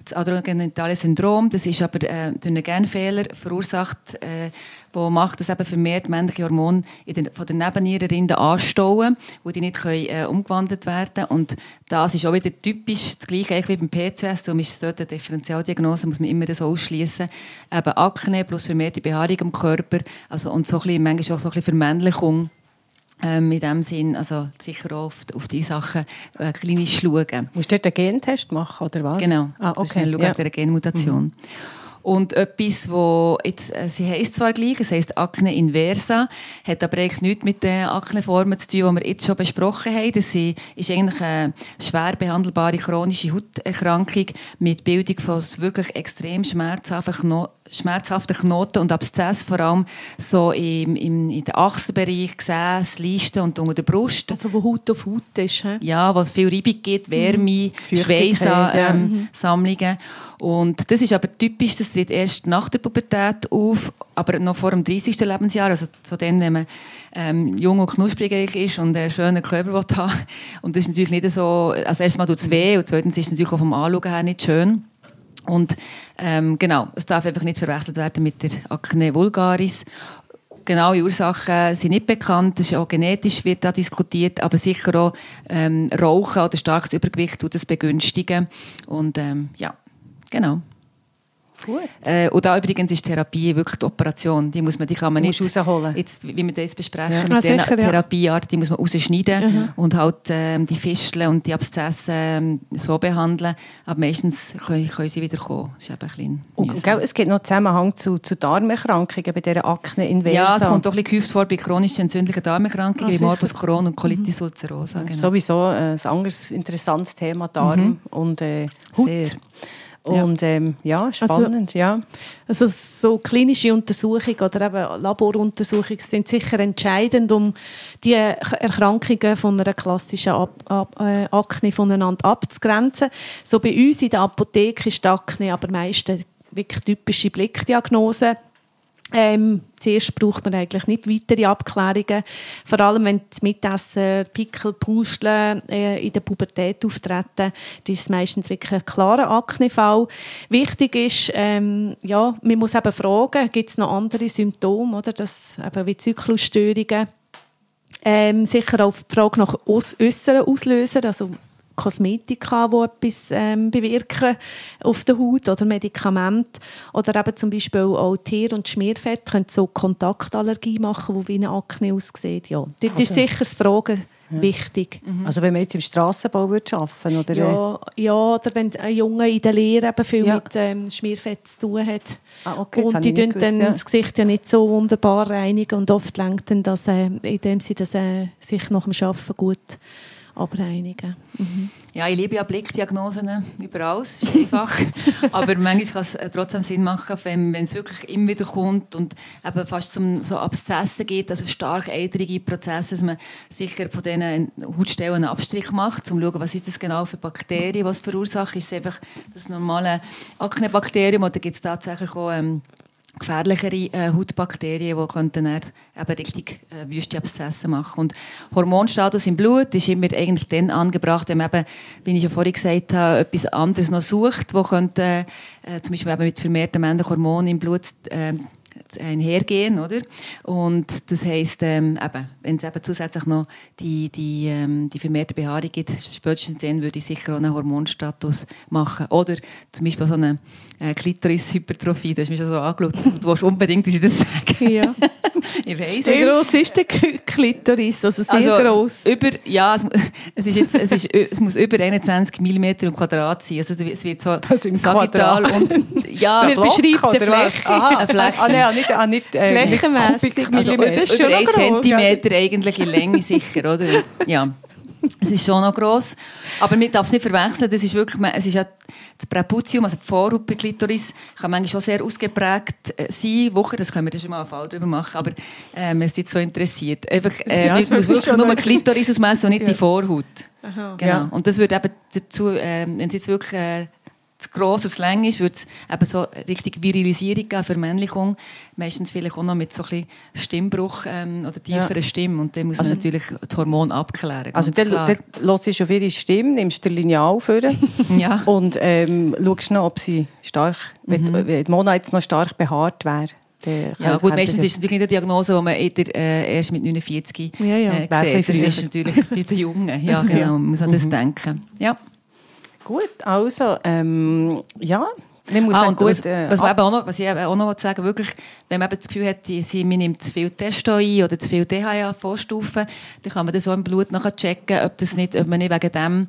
das adrenogenitale Syndrom. Das ist aber äh, durch einen Genfehler verursacht, äh, wo macht, dass eben vermehrt männliche Hormone in den, von den Nebennierenrinden anstauen, wo die nicht können, äh, umgewandelt werden. Und das ist auch wieder typisch, das Gleiche wie beim P C S. Darum ist es dort eine Differentialdiagnose, muss man immer das ausschließen. Eben Akne plus vermehrte Behaarung am Körper, also und so ein bisschen, manchmal auch so ein bisschen Vermännlichung. Ähm, in dem Sinn, also sicher auch auf, auf diese Sachen äh, klinisch schauen. Musst du dort einen Gentest machen, oder was? Genau, ah, okay. Schauen ja. nach dieser Genmutation. Mhm. Und etwas, wo jetzt, äh, sie heisst zwar gleich, es heisst Akne inversa, hat aber eigentlich nichts mit den Akneformen zu tun, die wir jetzt schon besprochen haben. Das ist eigentlich eine schwer behandelbare chronische Hauterkrankung mit Bildung von wirklich extrem schmerzhaften Knoten, schmerzhafte Knoten und Abszess, vor allem so im, im, in den Achsenbereich, Gesäß, Leisten und unter der Brust. Also wo Haut auf Haut ist. He? Ja, wo es viel Reibung gibt, Wärme, mhm. Schweißansammlungen. Ähm, und das ist aber typisch, das tritt erst nach der Pubertät auf, aber noch vor dem dreißigsten Lebensjahr, also so dann, wenn man ähm, jung und knusprig ist und einen schönen Körper haben will. Und das ist natürlich nicht so, also erstmal tut es weh und zweitens ist es natürlich auch vom Anschauen her nicht schön. Und ähm, genau, es darf einfach nicht verwechselt werden mit der Akne vulgaris. Genaue Ursachen sind nicht bekannt, das ist auch genetisch wird da diskutiert, aber sicher auch ähm, Rauchen oder starkes Übergewicht tut das begünstigen. Und ähm, ja, genau. Gut. Äh, und da übrigens ist Therapie wirklich die Operation. Die muss man, die kann man nicht rausholen. Jetzt, wie wir das jetzt besprechen, ja. mit ah, den sicher, Therapiearten, die muss man rausschneiden mhm. und halt ähm, die Fisteln und die Abszesse ähm, so behandeln. Aber meistens können, können sie wieder kommen. Das ist eben ein bisschen und, gell, es gibt noch Zusammenhang zu, zu Darmerkrankungen bei dieser Akne inversa. Ja, es kommt auch ein bisschen gehäuft vor bei chronischen entzündlichen Darmerkrankungen, ah, wie Morbus Crohn und Colitis mhm. ulcerosa. Genau. Sowieso ein anderes interessantes Thema, Darm mhm. und äh, Haut. Sehr. Und ähm, ja, spannend, also, ja. Also so klinische Untersuchungen oder eben Laboruntersuchungen sind sicher entscheidend, um die Erkrankungen von einer klassischen Ab- Ab- äh, Akne voneinander abzugrenzen. So bei uns in der Apotheke ist die Akne aber meistens wirklich typische Blickdiagnose. Ähm, zuerst braucht man eigentlich nicht weitere Abklärungen. Vor allem, wenn die Mitesser, Pickel, Pusteln äh, in der Pubertät auftreten, dann ist es meistens wirklich ein klarer Aknefall. Wichtig ist, ähm, ja, man muss eben fragen, gibt es noch andere Symptome, oder? Das, eben wie Zyklusstörungen. Ähm, sicher auch die Frage nach aus- äußeren Auslösern, also Kosmetika, die etwas ähm, bewirken auf der Haut oder Medikamente. Oder eben zum Beispiel auch Tier- und Schmierfett können so Kontaktallergie machen, die wie eine Akne aussieht. Ja. Dort also, ist sicher das Fragen ja. wichtig. Mhm. Also wenn man jetzt im Strassenbau arbeiten würde? Ja, ja, oder wenn ein Junge in der Lehre eben viel ja. mit ähm, Schmierfett zu tun hat. Ah, okay, und die tun dann ja. das Gesicht ja nicht so wunderbar reinigen und oft lenkt dann das, äh, indem sie das, äh, sich nach dem Arbeiten gut abreinigen. Mhm. Ja, ich liebe ja Blickdiagnosen überall, es ist einfach. Aber manchmal kann es trotzdem Sinn machen, wenn, wenn es wirklich immer wieder kommt und eben fast zum so Abszessen geht, also stark eitrige Prozesse, dass man sicher von diesen Hautstellen einen Abstrich macht, um zu schauen, was ist das genau für Bakterien, was verursacht. Ist es einfach das normale Aknebakterium oder gibt es tatsächlich auch ähm, gefährlichere äh, Hautbakterien, die könnten dann eben richtig äh, wüste Abszesse machen. Und Hormonstatus im Blut ist immer eigentlich dann angebracht, wenn man eben, wie ich ja vorhin gesagt habe, etwas anderes noch sucht, wo könnte äh, zum Beispiel eben mit vermehrten männlichen Hormonen im Blut äh, einhergehen, oder? Und das heisst, ähm, eben, wenn es eben zusätzlich noch die, die, ähm, die vermehrte Behaarung gibt, spätestens dann würde ich sicher auch einen Hormonstatus machen. Oder zum Beispiel so eine äh, Klitoris-Hypertrophie, du hast mich schon so angeschaut, du willst unbedingt, dass ich das sage. Ja. Ich weiss. Wie gross ist der Klitoris? Also sehr also, gross. Über, ja, es, es, ist jetzt, es, ist, es muss über einundzwanzig Millimeter im Quadrat sein. Also es wird so sagittal und ja, wir beschreiben die Fläche. Aha, eine Fläche. Ah, nein, nicht, ah, nicht äh, flächenmässig. Also, äh, das ist über schon einen gross. Zentimeter eigentlich in Länge sicher, oder? Ja. Es ist schon noch gross. Aber man darf es nicht verwechseln. Das ist wirklich, es ist ja das Präputium, also die Vorhaut bei Klitoris, kann manchmal schon sehr ausgeprägt sein. Woche, das können wir schon mal einen Fall drüber machen. Aber äh, wenn es dich so interessiert. Einfach, äh, ja, man muss wirklich nur Klitoris ausmessen und nicht ja. die Vorhaut. Aha. Genau. Ja. Und das würde eben dazu, äh, wenn es jetzt wirklich äh, zu gross und zu lang ist, würde es eben so richtig Virilisierung geben, Vermännlichung. Meistens vielleicht auch noch mit so ein bisschen Stimmbruch ähm, oder tieferen ja. Stimmen. Und dann muss man also, natürlich das Hormon abklären. Also dann hörst du auf ihre Stimme, nimmst den Lineal vor ja. und ähm, schaust noch, ob sie stark, mhm. wenn, wenn die Mona jetzt noch stark behaart wäre. Ja, gut, meistens ist es natürlich nicht eine Diagnose, die man äh, erst mit neunundvierzig ja, ja. äh, sieht. Das ist natürlich bei den Jungen. Ja, genau, man muss an das mhm. denken. Ja. Gut, also, ähm, ja, man muss ah, gut, was, äh, was, auch noch, was ich auch noch sagen will, wirklich, wenn man das Gefühl hat, sie, man nimmt zu viel Testo ein oder zu viel D H E A-Vorstufen, dann kann man das so im Blut nachher checken, ob, das nicht, ob man nicht wegen dem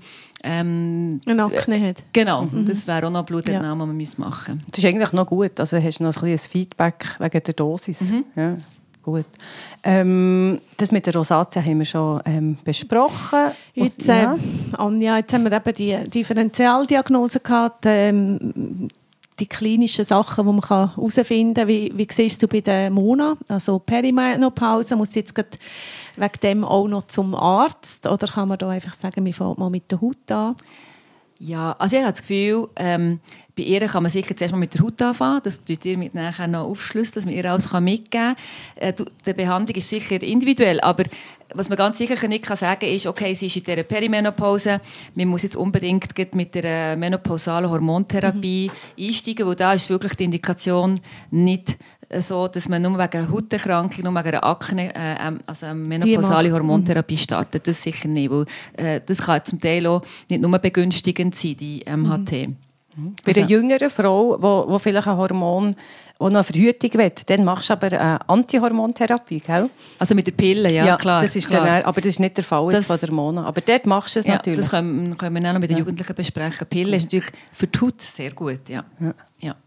ähm, eine Akne hat. Genau, mhm. das wäre auch noch eine Blutentnahme, ja. die man machen müsste. Das ist eigentlich noch gut, also hast du noch ein bisschen Feedback wegen der Dosis. Mhm. Ja. Gut. Ähm, das mit der Rosatia haben wir schon ähm, besprochen. Jetzt, äh, ja. Anja, jetzt haben wir eben die Differentialdiagnose gehabt, ähm, die klinischen Sachen, die man herausfinden kann. Wie, wie siehst du bei der Mona? Also Perimenopause, muss jetzt grad wegen dem auch noch zum Arzt? Oder kann man da einfach sagen, wir fangen mal mit der Haut an? Ja, also ich habe das Gefühl, ähm, bei ihr kann man sicher zuerst mal mit der Haut anfangen. Das tut ihr mit nachher noch aufschlüsseln, dass man ihr alles mitgeben kann. Äh, die Behandlung ist sicher individuell, aber was man ganz sicher nicht sagen kann, ist, okay, sie ist in dieser Perimenopause, man muss jetzt unbedingt mit der menopausalen Hormontherapie mhm. einsteigen, weil da ist wirklich die Indikation nicht so, dass man nur wegen Hauterkrankung, nur wegen einer Akne, äh, also eine menopausale Hormontherapie startet. Das sicher nicht, weil äh, das kann zum Teil auch nicht nur begünstigend sein, die M H T. Mhm. Bei also, einer jüngeren Frau, die vielleicht ein Hormon, die noch eine Verhütung will, dann machst du aber eine Antihormontherapie, gell? Also mit der Pille, ja, ja klar. Das ist klar. Dann, aber das ist nicht der Fall jetzt von der Mona. Aber dort machst du es ja, natürlich. Das können, können wir auch noch mit den ja. Jugendlichen besprechen. Pille ist natürlich für die Haut sehr gut, ja. ja. ja.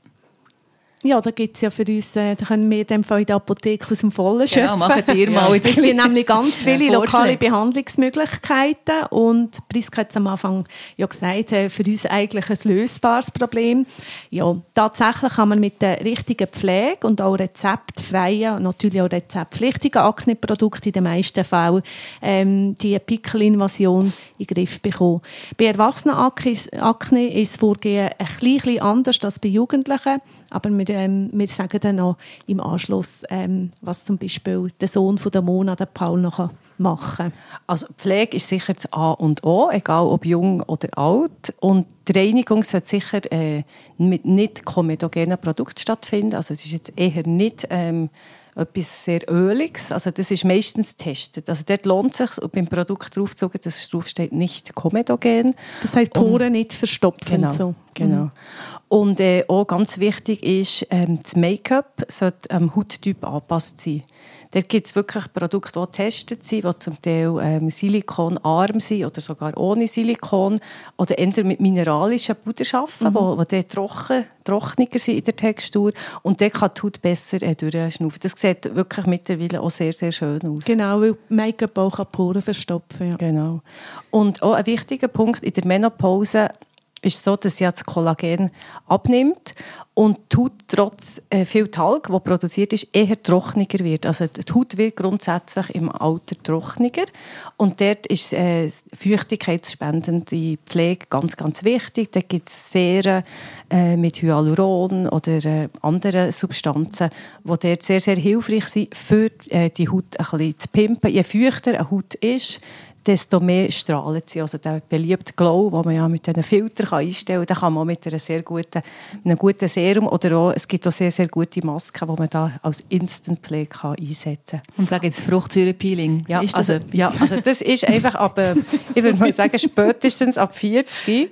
Ja, da gibt es ja für uns, äh, da können wir in dem Fall in der Apotheke aus dem Vollen schöpfen. Ja, machen ihr mal. Es gibt nämlich ganz viele ja, lokale Behandlungsmöglichkeiten und Priska hat es am Anfang ja gesagt, äh, für uns eigentlich ein lösbares Problem. Ja, tatsächlich kann man mit der richtigen Pflege und auch rezeptfreien und natürlich auch rezeptpflichtigen Akne-Produkten in den meisten Fällen ähm, die Pickelinvasion in den Griff bekommen. Bei Erwachsenen-Akne ist das Vorgehen ein bisschen anders als bei Jugendlichen, aber wir, ähm, wir sagen dann noch im Anschluss, ähm, was zum Beispiel der Sohn von der Mona, der Paul, noch machen kann. Also Pflege ist sicher das A und O, egal ob jung oder alt. Und die Reinigung sollte sicher äh, mit nicht komedogenen Produkten stattfinden. Also es ist jetzt eher nicht ähm, etwas sehr Öliges. Also das ist meistens getestet. Also dort lohnt es sich, beim Produkt draufzugehen, dass es draufsteht, nicht komedogen. Das heisst, Poren und, nicht verstopfen. Genau, so. genau. Mhm. Und äh, auch ganz wichtig ist, ähm, das Make-up sollte am ähm, Hauttyp angepasst sein. Dort gibt es wirklich Produkte, die getestet sind, die zum Teil ähm, silikonarm sind oder sogar ohne Silikon oder eher mit mineralischen Puder arbeiten, mhm. die trocken, trockener sind in der Textur. Und dort kann die Haut besser äh, durchschnaufen. Das sieht wirklich mittlerweile auch sehr, sehr schön aus. Genau, weil Make-up auch Poren verstopfen. Ja. Genau. Und auch ein wichtiger Punkt in der Menopause ist so, dass ja das Kollagen abnimmt und die Haut trotz äh, viel Talg, das produziert ist, eher trockener wird. Also die Haut wird grundsätzlich im Alter trockener und dort ist äh, feuchtigkeitsspendende Pflege ganz, ganz wichtig. Da gibt es Serien äh, mit Hyaluron oder äh, anderen Substanzen, die dort sehr, sehr hilfreich sind, für äh, die Haut ein bisschen zu pimpen. Je feuchter eine Haut ist, desto mehr strahlt sie. Also der beliebte Glow, den man ja mit diesen Filtern einstellen kann, den kann man mit einer sehr guten, einem guten Serum oder auch, es gibt auch sehr, sehr gute Masken, die man da als Instant-Pflege einsetzen kann. Und sag jetzt Fruchtsäurepeeling. Ja, ist das also, ja, also das ist einfach ab, äh, ich würde mal sagen, spätestens ab vierzig.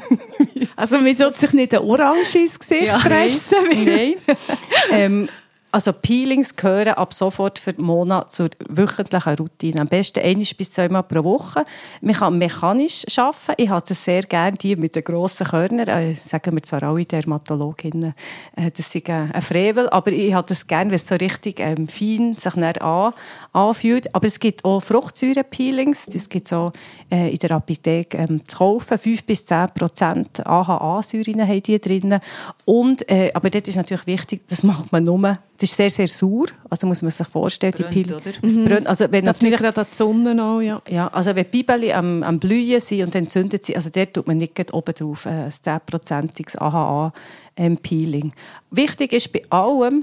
Also man sollte sich nicht eine Orange ins Gesicht ja, pressen. Nein. nein. ähm, Also Peelings gehören ab sofort für Monate zur wöchentlichen Routine. Am besten ein bis zweimal pro Woche. Man kann mechanisch arbeiten. Ich habe das sehr gerne, die mit den grossen Körnern. Äh, sagen wir zwar alle Dermatologinnen, äh, das ist ein Frevel, aber ich habe das gerne, wenn es so richtig ähm, fein sich an, anfühlt. Aber es gibt auch Fruchtsäure-Peelings. Das gibt es auch äh, in der Apotheke ähm, zu kaufen. fünf bis zehn Prozent A H A-Säuren haben die drin. Und, äh, aber dort ist natürlich wichtig, das macht man nur das ist sehr, sehr sauer. Also muss man sich vorstellen, Brennt, die Pil- oder? es Mhm. brennt. Also wenn Das natürlich gerade an die Sonne auch, ja. Ja, also wenn die Bibeli am, am Blühen sind und entzündet sind, also dort tut man nicht gerade oben drauf äh, ein zehn prozentiges A H A-Peeling. Wichtig ist bei allem,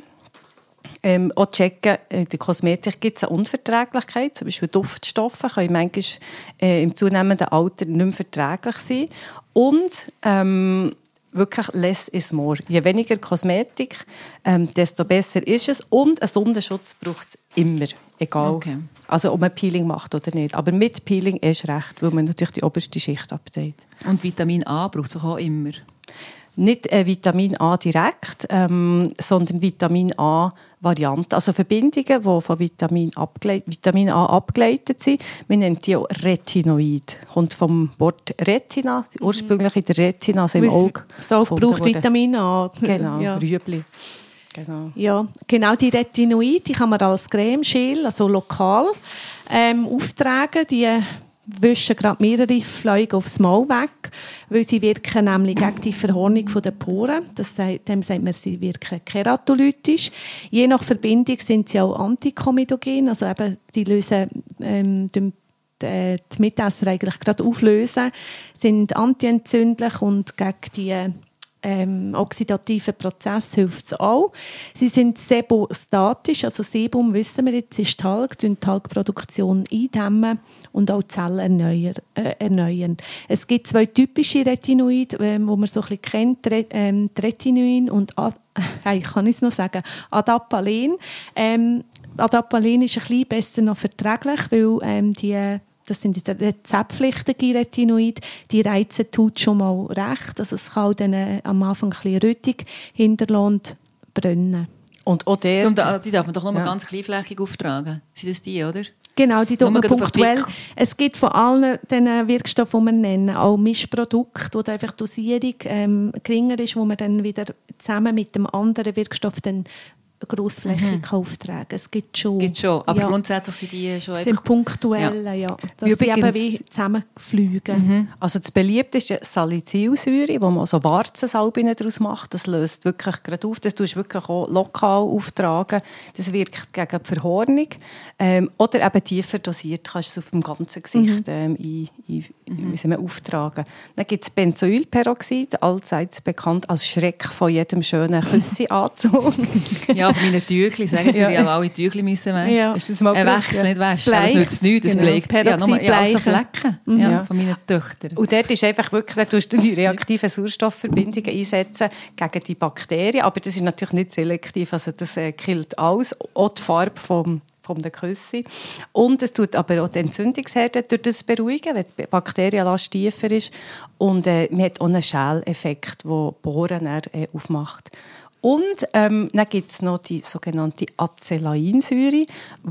ähm, auch checken, in der Kosmetik gibt es eine Unverträglichkeit. Zum Beispiel Duftstoffe können manchmal äh, im zunehmenden Alter nicht mehr verträglich sein. Und ähm, wirklich less is more. Je weniger Kosmetik, ähm, desto besser ist es. Und einen Sonnenschutz braucht es immer. Egal, Okay. also ob man Peeling macht oder nicht. Aber mit Peeling ist recht, weil man natürlich die oberste Schicht abdreht. Und Vitamin A braucht es auch immer. Nicht äh, Vitamin A direkt, ähm, sondern Vitamin A-Varianten. Also Verbindungen, die von Vitamin, abgeleit- Vitamin A abgeleitet sind. Man nennt die auch Retinoid. Kommt vom Wort Retina, ursprünglich in der Retina, also im Auge. Das Auge gefunden braucht worden. Vitamin A. Genau, Ja. Rüebli. Genau. Ja, genau die Retinoid, die kann man als Creme-Gel, also lokal, ähm, auftragen. Die wischen gerade mehrere Fliegen aufs Maul weg, weil sie wirken nämlich gegen die Verhornung der Poren. Das sagt, dem sagt man, sie wirken keratolytisch. Je nach Verbindung sind sie auch antikomedogen, also eben, die lösen ähm, die, die Mitesser eigentlich gerade auflösen, sind antientzündlich und gegen die Ähm, oxidativen Prozess hilft es auch. Sie sind sebostatisch, also Sebum, wissen wir jetzt, ist Talg, die Talgproduktion eindämmen und auch Zellen erneuern. Äh, erneuern. Es gibt zwei typische Retinoide, äh, die man so ein bisschen kennt, Re, ähm, Retinoin und Ad, äh, kann ich es noch sagen, Adapalene. Ähm, Adapalene ist ein bisschen besser noch verträglich, weil ähm, die das sind die rezeptpflichtigen Retinoide, die reizen tut schon mal recht. Also es kann dann äh, am Anfang ein bisschen rötig hinterlassen und brennen. Und auch der... Und die darf man doch nur Ja. ganz kleinflächig auftragen. Sind das die, oder? Genau, die tut Nur man gerade auf den punktuell. Blick. Es gibt von allen den Wirkstoffen, die wir nennen, auch Mischprodukte, wo dann einfach die Dosierung ähm, geringer ist, wo man dann wieder zusammen mit dem anderen Wirkstoff dann grossflächig mhm. auftragen. Es gibt schon. Gibt schon, aber ja. grundsätzlich sind die schon sind einfach... punktuell, ja. ja. Dass Übrigens, sie eben wie zusammenfliegen. Mhm. Also das beliebteste ist Salicylsäure, wo man so Warzensalben daraus macht. Das löst wirklich gerade auf. Das tust du wirklich auch lokal auftragen. Das wirkt gegen die Verhornung. Ähm, oder eben tiefer dosiert kannst du es auf dem ganzen Gesicht ähm, ein, ein, mhm. wie man auftragen. Dann gibt es Benzoylperoxid, allseits bekannt als Schreck von jedem schönen Küssi-Anzug. Ja, von meinen Tüchli, sagen die, Ja. die auch alle Tüchli müssen waschen. Ja. Hast du das mal Ein gebraucht? Wächst nicht waschen, Bleich. aber es nützt nichts. Es Genau. bleibt ja, nur, ja, also Peroxidbleiche. Flecken Mhm. ja, Ja. von meinen Töchtern. Und dort ist einfach wirklich, da tust du die reaktiven Sauerstoffverbindungen einsetzen gegen die Bakterien. Aber das ist natürlich nicht selektiv, also das äh, killt alles, auch die Farbe vom von der Küsse. Und es tut aber auch die Entzündungsherde durch das beruhigen, wenn die Bakterienlast tiefer ist. Und äh, man hat auch einen Schäleffekt, der Poren dann, äh, aufmacht. Und ähm, dann gibt es noch die sogenannte Acelainsäure, die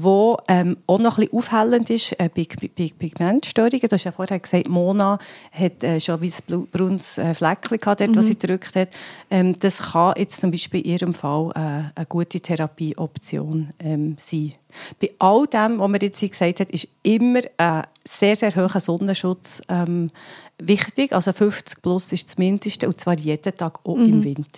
ähm, auch noch ein bisschen aufhellend ist äh, bei, bei, bei Pigmentstörungen. Du hast ja vorher gesagt, Mona hat äh, schon ein braunes äh, Fleckchen gehabt, dort, mhm. was sie gedrückt hat. Ähm, das kann jetzt zum Beispiel in ihrem Fall äh, eine gute Therapieoption ähm, sein. Bei all dem, was man jetzt gesagt hat, ist immer ein sehr, sehr hoher Sonnenschutz ähm, wichtig. Also fünfzig plus ist das Mindeste, und zwar jeden Tag, auch mhm. im Winter.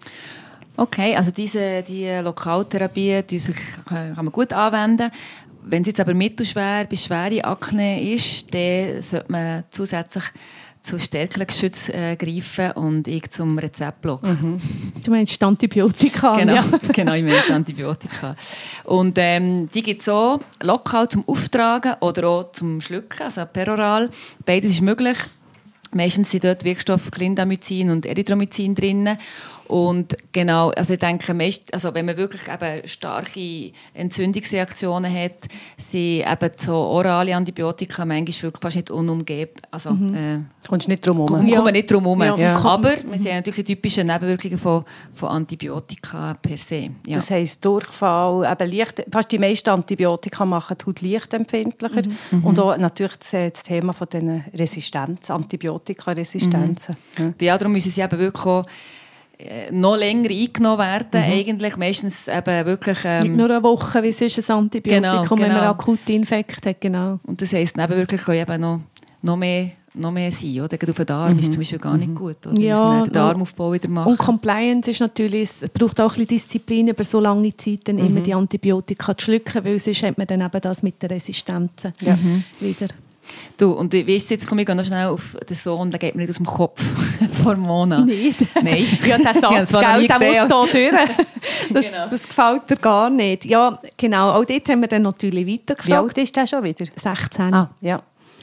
Okay, also diese die Lokaltherapie die sich, kann man gut anwenden. Wenn es jetzt aber mittelschwer bis schwere Akne ist, dann sollte man zusätzlich zu Stärkelengeschütz äh, greifen und ich zum Rezeptblock. Mhm. Du meinst Antibiotika? Genau, Ja. genau, ich meine Antibiotika. Und ähm, die gibt es auch lokal zum Auftragen oder auch zum Schlucken, also peroral. Beides ist möglich. Meistens sind dort Wirkstoffe Clindamycin und Erythromycin drin. Und genau, also ich denke, meist, also wenn man wirklich eben starke Entzündungsreaktionen hat, sind eben so orale Antibiotika manchmal wirklich fast nicht unumgeben. Also, Mhm. äh, Kommst nicht drum herum. kommt Ja. man nicht drum herum. Ja. Ja. Aber wir sehen natürlich die typischen Nebenwirkungen von, von Antibiotika per se. Ja. Das heisst, Durchfall, eben leicht, fast die meisten Antibiotika machen die Haut leicht empfindlicher. Mhm. Und auch natürlich das, das Thema von den Resistenzen, Antibiotikaresistenzen. Mhm. Ja, darum müssen sie eben wirklich auch äh, noch länger eingenommen werden. Mhm. Eigentlich meistens eben wirklich... Ähm, Nicht nur eine Woche, wie es ist ein Antibiotikum, Genau, wenn man genau. akute Infekte hat. Genau. Und das heisst eben wirklich auch eben noch, noch mehr noch mehr sein. Oder? Gerade auf den Darm mhm. ist zum Beispiel gar nicht gut. Oder? Ja, den Darmaufbau wieder machen. Und Compliance ist natürlich, es braucht auch ein bisschen Disziplin, über so lange Zeit dann mhm. immer die Antibiotika zu schlucken, weil sonst hat man dann eben das mit der Resistenz ja. mhm. wieder. Du, und wie ist es jetzt, komme ich noch schnell auf den Sohn, der geht mir nicht aus dem Kopf vor Mona. Nicht? Nein. Ja, der Satz, ja, gell, der muss hier durch. Das, genau. das gefällt dir gar nicht. Ja, genau, auch dort haben wir dann natürlich weitergefragt. Wie alt ist der schon wieder? sechzehn. Ah, ja.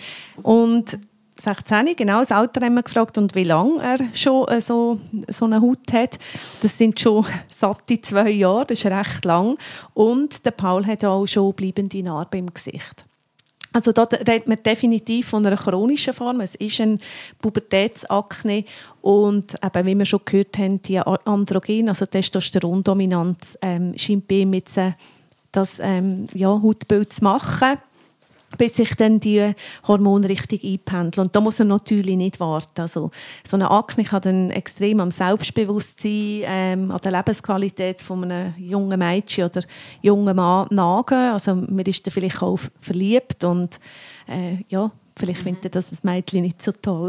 Und sechzehn, genau, das Alter haben wir gefragt und wie lange er schon äh, so, so eine Haut hat. Das sind schon satte zwei Jahre, das ist recht lang. Und der Paul hat auch schon bleibende Narben im Gesicht. Also da redet man definitiv von einer chronischen Form. Es ist ein Pubertätsakne und eben, wie wir schon gehört haben, die Androgen, also Testosterondominanz, ähm, scheint bei ihm jetzt äh, das ähm, ja, Hautbild zu machen, bis sich dann die Hormone richtig einpendeln. Und da muss er natürlich nicht warten. Also, so eine Akne kann dann extrem am Selbstbewusstsein, ähm, an der Lebensqualität von einem jungen Mädchen oder jungen Mann nagen. Also, man ist da vielleicht auch verliebt und äh, ja, vielleicht mhm. findet das Mädchen nicht so toll.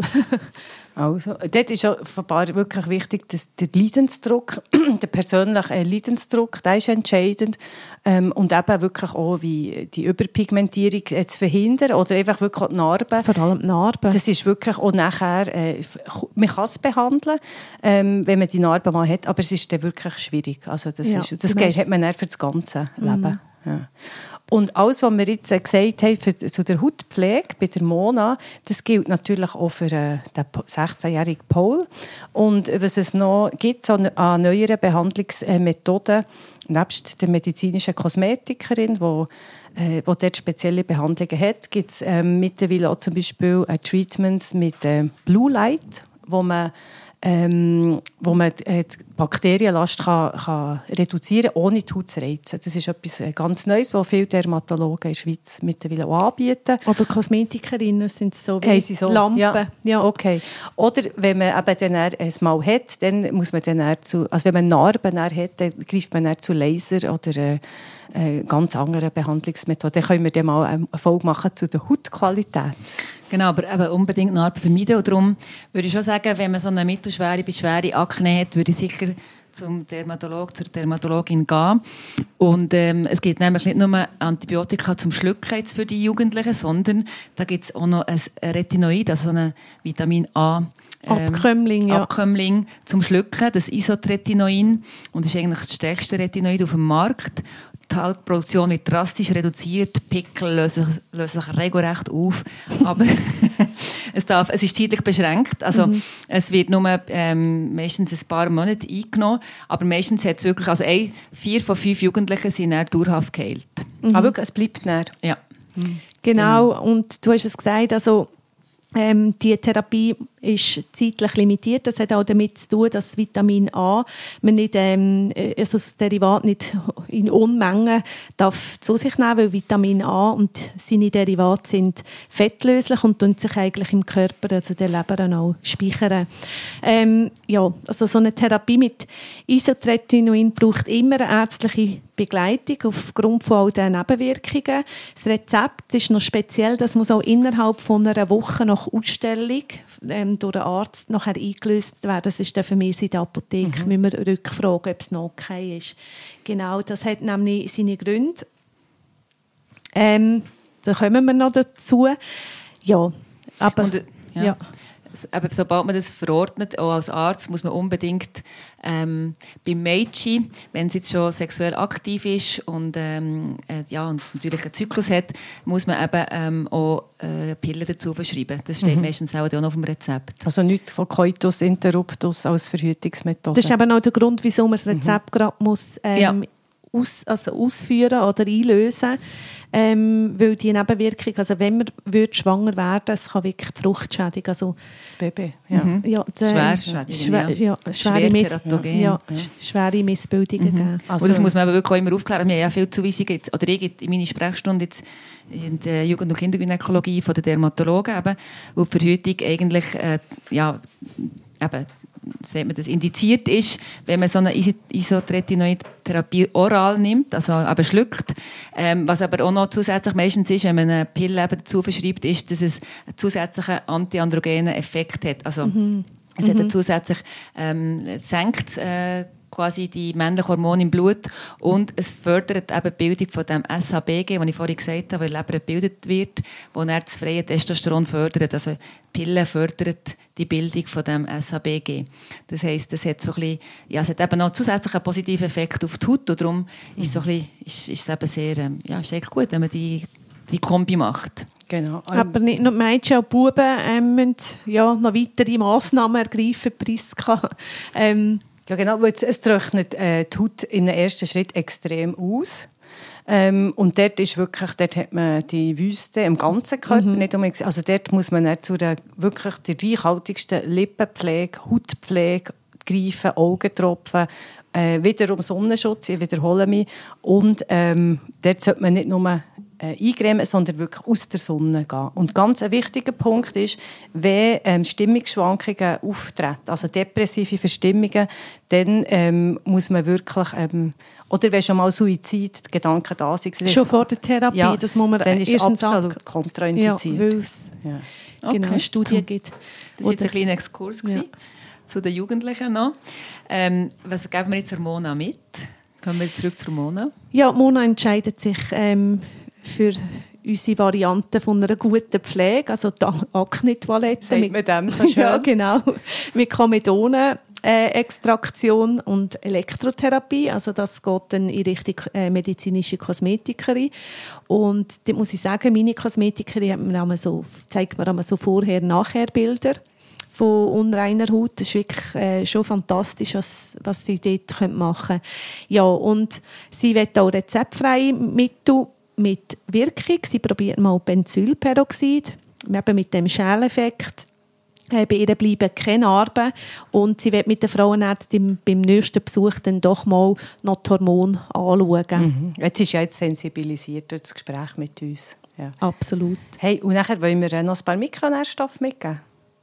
Also, dort ist offenbar wirklich wichtig, dass der Leidensdruck, der persönliche Leidensdruck, der ist entscheidend. Ähm, und eben wirklich auch, wie die Überpigmentierung äh, zu verhindern oder einfach wirklich auch die Narben. Vor allem die Narben. Das ist wirklich auch nachher, äh, man kann es behandeln, ähm, wenn man die Narben mal hat, aber es ist dann wirklich schwierig. Also das ja, ist, das geht, hat man dann für das ganze Leben. Mhm. Ja. Und alles, was wir jetzt gesagt haben für, zu der Hautpflege bei der Mona, das gilt natürlich auch für äh, den sechzehnjährigen Paul. Und was es noch gibt an, an neueren Behandlungsmethoden, nebst der medizinischen Kosmetikerin, die äh, wo dort spezielle Behandlungen hat, gibt es äh, mittlerweile auch zum Beispiel äh, Treatments mit äh, Blue Light, wo man Ähm, wo man äh, die Bakterienlast kann, kann reduzieren kann, ohne die Haut zu reizen. Das ist etwas ganz Neues, was viele Dermatologen in der Schweiz mittlerweile auch anbieten. Oder Kosmetikerinnen sind so wie sie so? Lampen. Ja. Ja. Okay. Oder wenn man eben dann ein Mal hat, dann muss man dann zu, also wenn man Narben hat, dann greift man dann zu Laser oder äh, äh, ganz anderen Behandlungsmethoden. Dann können wir dann mal eine Folge machen zu der Hautqualität. Genau, aber eben unbedingt Narben vermeiden. Und darum würde ich schon sagen, wenn man so eine mittelschwere bis schwere Akne hat, würde ich sicher zum Dermatologen, zur Dermatologin gehen. Und ähm, es gibt nämlich nicht nur Antibiotika zum Schlucken jetzt für die Jugendlichen, sondern da gibt es auch noch ein Retinoid, also ein Vitamin A. Ähm, Abkömmling, ja. Abkömmling zum Schlucken, das Isotretinoin. Und das ist eigentlich das stärkste Retinoid auf dem Markt. Die Talgproduktion wird drastisch reduziert, die Pickel lösen, lösen sich regelrecht auf, aber es, darf, es ist zeitlich beschränkt, also mhm. es wird nur ähm, meistens ein paar Monate eingenommen, aber meistens hat es wirklich, also ein, vier von fünf Jugendlichen sind dann dauerhaft geheilt. Mhm. Aber wirklich, es bleibt näher. Ja. Mhm. Genau, genau, und du hast es gesagt, also Ähm, die Therapie ist zeitlich limitiert. Das hat auch damit zu tun, dass Vitamin A man nicht, ähm, also das Derivat nicht in Unmengen darf zu sich nehmen, weil Vitamin A und seine Derivate sind fettlöslich und tun sich eigentlich im Körper, also der Leber, auch speichern. Ähm, ja, also so eine Therapie mit Isotretinoin braucht immer eine ärztliche Begleitung aufgrund von all den Nebenwirkungen. Das Rezept ist noch speziell, das muss auch innerhalb von einer Woche nach Ausstellung ähm, durch den Arzt nachher eingelöst werden. Das ist dann für mich in der Apotheke. Mhm. Müssen wir rückfragen, ob es noch okay ist. Genau, das hat nämlich seine Gründe. Ähm, da kommen wir noch dazu. Ja, aber... Und, ja. Ja. Aber sobald man das verordnet, auch als Arzt, muss man unbedingt ähm, beim Mädchen, wenn sie jetzt schon sexuell aktiv ist und, ähm, äh, ja, und natürlich einen Zyklus hat, muss man eben ähm, auch äh, Pillen dazu verschreiben. Das steht mhm. meistens auch noch auf dem Rezept. Also nichts von Coitus interruptus als Verhütungsmethode. Das ist eben auch der Grund, wieso man das Rezept mhm. gerade muss, ähm, ja. aus, also ausführen oder einlösen muss. Ähm, weil die Nebenwirkung, also wenn man würde schwanger werden, es kann wirklich die Frucht schädigen. Also, Baby, ja. Mhm. ja schwer schädigen, schwer, ja. Ja, schwere, Miss, ja. Ja, schwere Missbildungen mhm. geben. Also, und das muss man aber wirklich auch immer aufklären. Wir haben ja viel Zuweisungen, oder ich in meiner Sprechstunde jetzt in der Jugend- und Kindergynäkologie von den Dermatologen, eben, wo die Verhütung eigentlich äh, ja, eben, sagt man das, indiziert ist, wenn man so eine Isotretinoid-Therapie oral nimmt, also aber schluckt. Ähm, was aber auch noch zusätzlich meistens ist, wenn man eine Pille eben dazu verschreibt, ist, dass es einen zusätzlichen antiandrogenen Effekt hat. Also mhm. es mhm. hat einen zusätzlich ähm, senkt äh, quasi die männlichen Hormone im Blut und es fördert eben die Bildung von dem S H B G, was ich vorhin gesagt habe, weil Leber gebildet wird, wo dann das freie Testosteron fördert. Also die Pille fördert die Bildung von dem S H B G. Das heisst, das hat so ein bisschen, ja, es hat eben noch zusätzlich einen positiven Effekt auf die Haut und darum mhm. ist, so ein bisschen, ist, ist es eben sehr, ja, ist eigentlich gut, wenn man die, die Kombi macht. Genau. Aber nicht nur die Mädchen, auch die Buben ähm, müssen ja, noch weitere Massnahmen ergreifen, Priska. Ähm, Ja, genau, weil es trocknet äh, die Haut in einem ersten Schritt extrem aus. Ähm, und dort ist wirklich, dort hat man die Wüste im ganzen Körper, mhm. nicht unbedingt, also dort muss man nicht zu der wirklich der reichhaltigsten Lippenpflege, Hautpflege greifen, Augentropfen, äh, wiederum Sonnenschutz, ich wiederhole mich. Und ähm, dort sollte man nicht nur Äh, eingremen, sondern wirklich aus der Sonne gehen. Und ganz ein wichtiger Punkt ist, wenn ähm, Stimmungsschwankungen auftreten, also depressive Verstimmungen, dann ähm, muss man wirklich, ähm, oder wenn schon mal Suizidgedanken da sind. Schon vor der Therapie, ja, das muss man dann ist es absolut Tag, kontraindiziert. Ja, weil es ja. genau okay. Studien gibt. Das war jetzt ein kleiner Exkurs ja. zu den Jugendlichen noch. Ähm, was geben wir jetzt der Mona mit? Kommen wir zurück zur Mona? Ja, Mona entscheidet sich ähm, für unsere Variante von einer guten Pflege, also die Akne-Toilette. Sagt mit, man dem so schön? Ja, genau. Mit Komedonen-Extraktion äh, und Elektrotherapie. Also das geht dann in Richtung äh, medizinische Kosmetikerin. Und da muss ich sagen, meine Kosmetikerin hat mir so, zeigt mir so Vorher-Nachher-Bilder von unreiner Haut. Das ist wirklich äh, schon fantastisch, was, was sie dort machen können. Ja, und sie will auch rezeptfreie Mittel mit Wirkung. Sie probiert mal Benzylperoxid, eben mit dem Schäleffekt. Äh, bei ihr bleiben keine Narben und sie wird mit der Frauenärztin beim nächsten Besuch dann doch mal noch die Hormone anschauen. Mhm. Jetzt ist ja jetzt sensibilisiert durch das Gespräch mit uns. Ja. Absolut. Hey, und nachher wollen wir noch ein paar Mikronährstoffe mitgeben.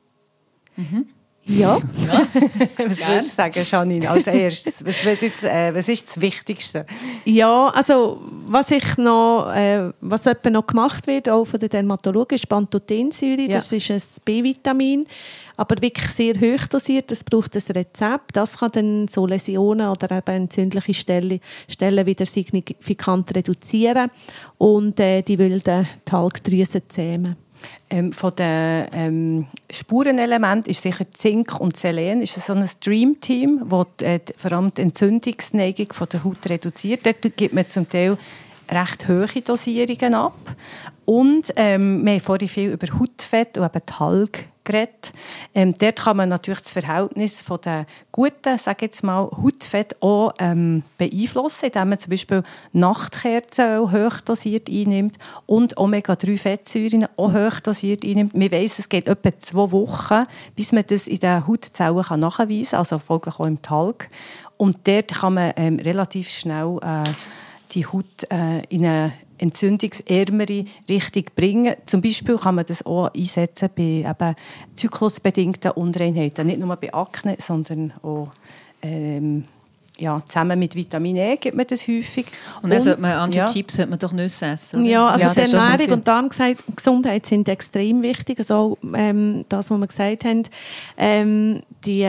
Mhm. Ja. ja. Was würdest du sagen, Janine, als erstes? Was, jetzt, äh, was ist das Wichtigste? Ja, also was ich noch, äh, was etwa noch gemacht wird, auch von den Dermatologen, ist Pantothensäure. Ja. Das ist ein B-Vitamin, aber wirklich sehr hoch dosiert. Das braucht ein Rezept. Das kann dann so Läsionen oder eben entzündliche Stellen, Stellen wieder signifikant reduzieren und äh, die wilden Talgdrüsen zähmen. Ähm, von den ähm, Spurenelementen ist sicher Zink und Selen. Ist so ein Dream-Team, das äh, vor allem die Entzündungsneigung von der Haut reduziert. Dort gibt man zum Teil recht hohe Dosierungen ab. Und ähm, wir haben vorhin viel über Hautfett und eben Talg geredet. Ähm, dort kann man natürlich das Verhältnis von den guten, sage jetzt mal, Hautfett auch ähm, beeinflussen, indem man zum Beispiel Nachtkerzen hoch dosiert einnimmt und Omega drei Fettsäuren auch hoch dosiert einnimmt. Wir weiss, es geht etwa zwei Wochen, bis man das in den Hautzellen nachweisen kann, also folglich auch im Talg. Und dort kann man ähm, relativ schnell äh, die Haut äh, in eine entzündungsärmere Richtung bringen. Zum Beispiel kann man das auch einsetzen bei eben zyklusbedingten Unreinheiten. Nicht nur bei Akne, sondern auch ähm, ja, zusammen mit Vitamin E gibt man das häufig. Und dann sollte man, anstatt ja. Chips sollte man doch Nüsse essen, oder? Ja, also ja, die Ernährung und Darmgesundheit sind extrem wichtig. Also ähm, das, was wir gesagt haben, ähm, die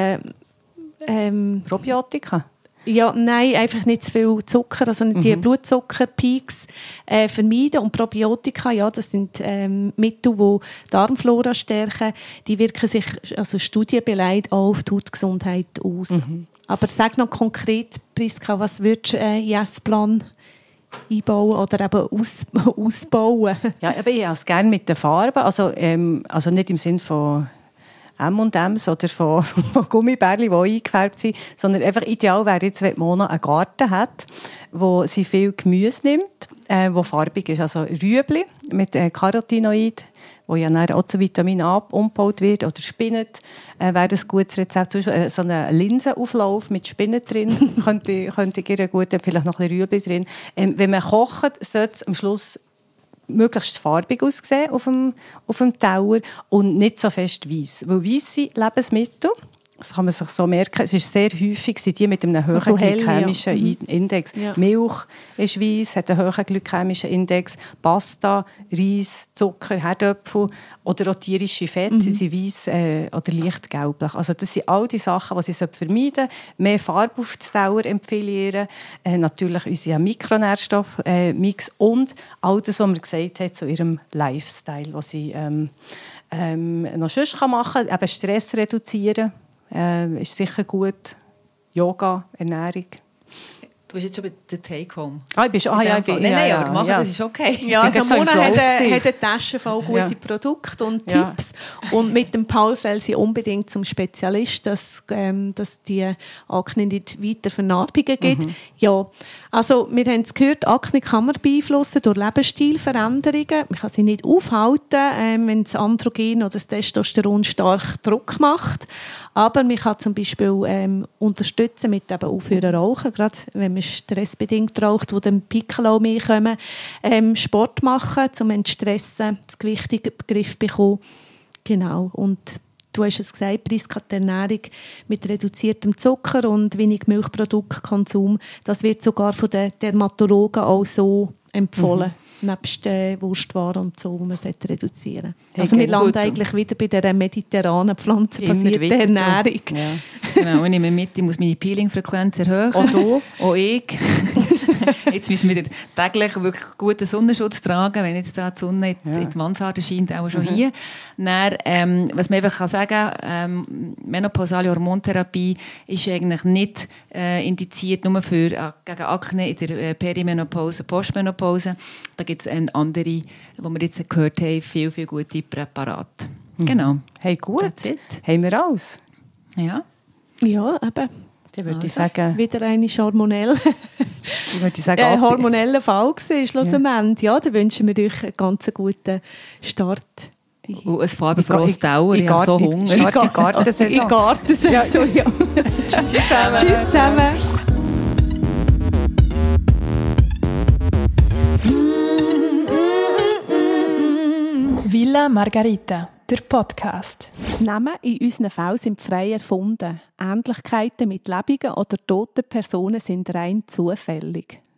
ähm, Probiotika. Ja, nein, einfach nicht zu viel Zucker, also nicht die mhm. Blutzuckerpeaks äh, vermeiden. Und Probiotika, ja, das sind ähm, Mittel, die Darmflora stärken. Die wirken sich, also studienbeleidigt, auch auf die Hautgesundheit aus. Mhm. Aber sag noch konkret, Priska, was würdest du äh, in den Essplan einbauen oder eben aus, ausbauen? Ja, aber ich habe es gerne mit den Farben, also, ähm, also nicht im Sinne von M und M's oder von, von Gummibärchen, die eingefärbt sind, sondern einfach ideal wäre jetzt, wenn Mona einen Garten hat, wo sie viel Gemüse nimmt, äh, wo farbig ist. Also Rüebli mit äh, Carotinoid, wo ja dann auch zu Vitamin A umgebaut wird, oder Spinat äh, wäre ein gutes Rezept. Zum Beispiel, äh, so einen Linsenauflauf mit Spinat drin könnte, könnte ihr gut, vielleicht noch ein bisschen Rüebli drin. Ähm, wenn man kocht, sollte es am Schluss möglichst farbig aussehen auf dem, auf dem Teller und nicht so fest weiss. Weil weisse Lebensmittel das kann man sich so merken, es ist sehr häufig, sind die mit einem hohen also hell, glykämischen ja. Index. Ja. Milch ist weiss, hat einen hohen glykämischen Index. Pasta, Reis, Zucker, Herdöpfel oder auch tierische Fette, mhm. sind weiss äh, oder leicht gelblich. Also das sind all die Sachen, die sie vermeiden sollten. Mehr Farbe auf die Dauer empfehlen. Äh, natürlich unsere Mikronährstoffmix äh, und all das, was wir gesagt haben, zu ihrem Lifestyle, was sie ähm, ähm, noch sonst machen kann. Eben Stress reduzieren. Äh, ist sicher gut. Yoga, Ernährung. Du bist jetzt schon bei der Take-Home. Ah, ich bin, ah ja, ich bin, nein, nein, ja, aber machen, ja. das ist okay. Ja, also so Mona hat, hat eine Tasche voll gute ja. Produkte und ja. Tipps. Und mit dem Paul soll sie unbedingt zum Spezialist, dass, ähm, dass die Akne nicht weiter Vernarbungen gibt. Mhm. Ja, also wir haben es gehört, Akne kann man beeinflussen durch Lebensstilveränderungen. Man kann sie nicht aufhalten, ähm, wenn das Androgen oder das Testosteron stark Druck macht. Aber man kann zum Beispiel ähm, unterstützen mit eben aufhören rauchen, gerade wenn man stressbedingt raucht, wo dann Pickel auch mehr kommen. Ähm, Sport machen, um entstressen, das Gewicht in den Griff zu bekommen. Genau. Und du hast es gesagt, preiskalte Ernährung mit reduziertem Zucker und wenig Milchproduktkonsum. Das wird sogar von den Dermatologen auch so empfohlen. Mhm. Nebst äh, Wurstwaren und so, die man reduzieren sollte. Also wir landen eigentlich wieder bei dieser mediterranen, pflanzenbasierten Ernährung. Ja. Genau, ich nehme mit, ich muss meine Peeling-Frequenz erhöhen. Auch du. Auch ich. Jetzt müssen wir täglich wirklich guten Sonnenschutz tragen, wenn jetzt da die Sonne in, ja. in die Mansarde scheint, auch schon mhm. hier. Dann, ähm, was man einfach kann sagen kann, ähm, menopausale Hormontherapie ist eigentlich nicht äh, indiziert nur für, äh, gegen Akne in der äh, Perimenopause, Postmenopause. Da gibt es andere, wo wir jetzt gehört haben, viel, viel gute Präparate. Mhm. Genau. Hey, gut. Haben wir alles? Ja. Ja, eben. Dann würde also, ich sagen... Wieder eine hormonell... ich würde sagen... Äh, hormoneller Fall war schlussendlich. Ja. Ja, dann wünschen wir euch einen ganz guten Start. Und ein farbenfrohes Dauer, ich habe so Hunger. In Gartensaison. In Gartensaison, ja. Tschüss zusammen. Tschüss zusammen. Villa Margarita, der Podcast. Namen in unseren Fällen sind frei erfunden. Ähnlichkeiten mit lebenden oder toten Personen sind rein zufällig.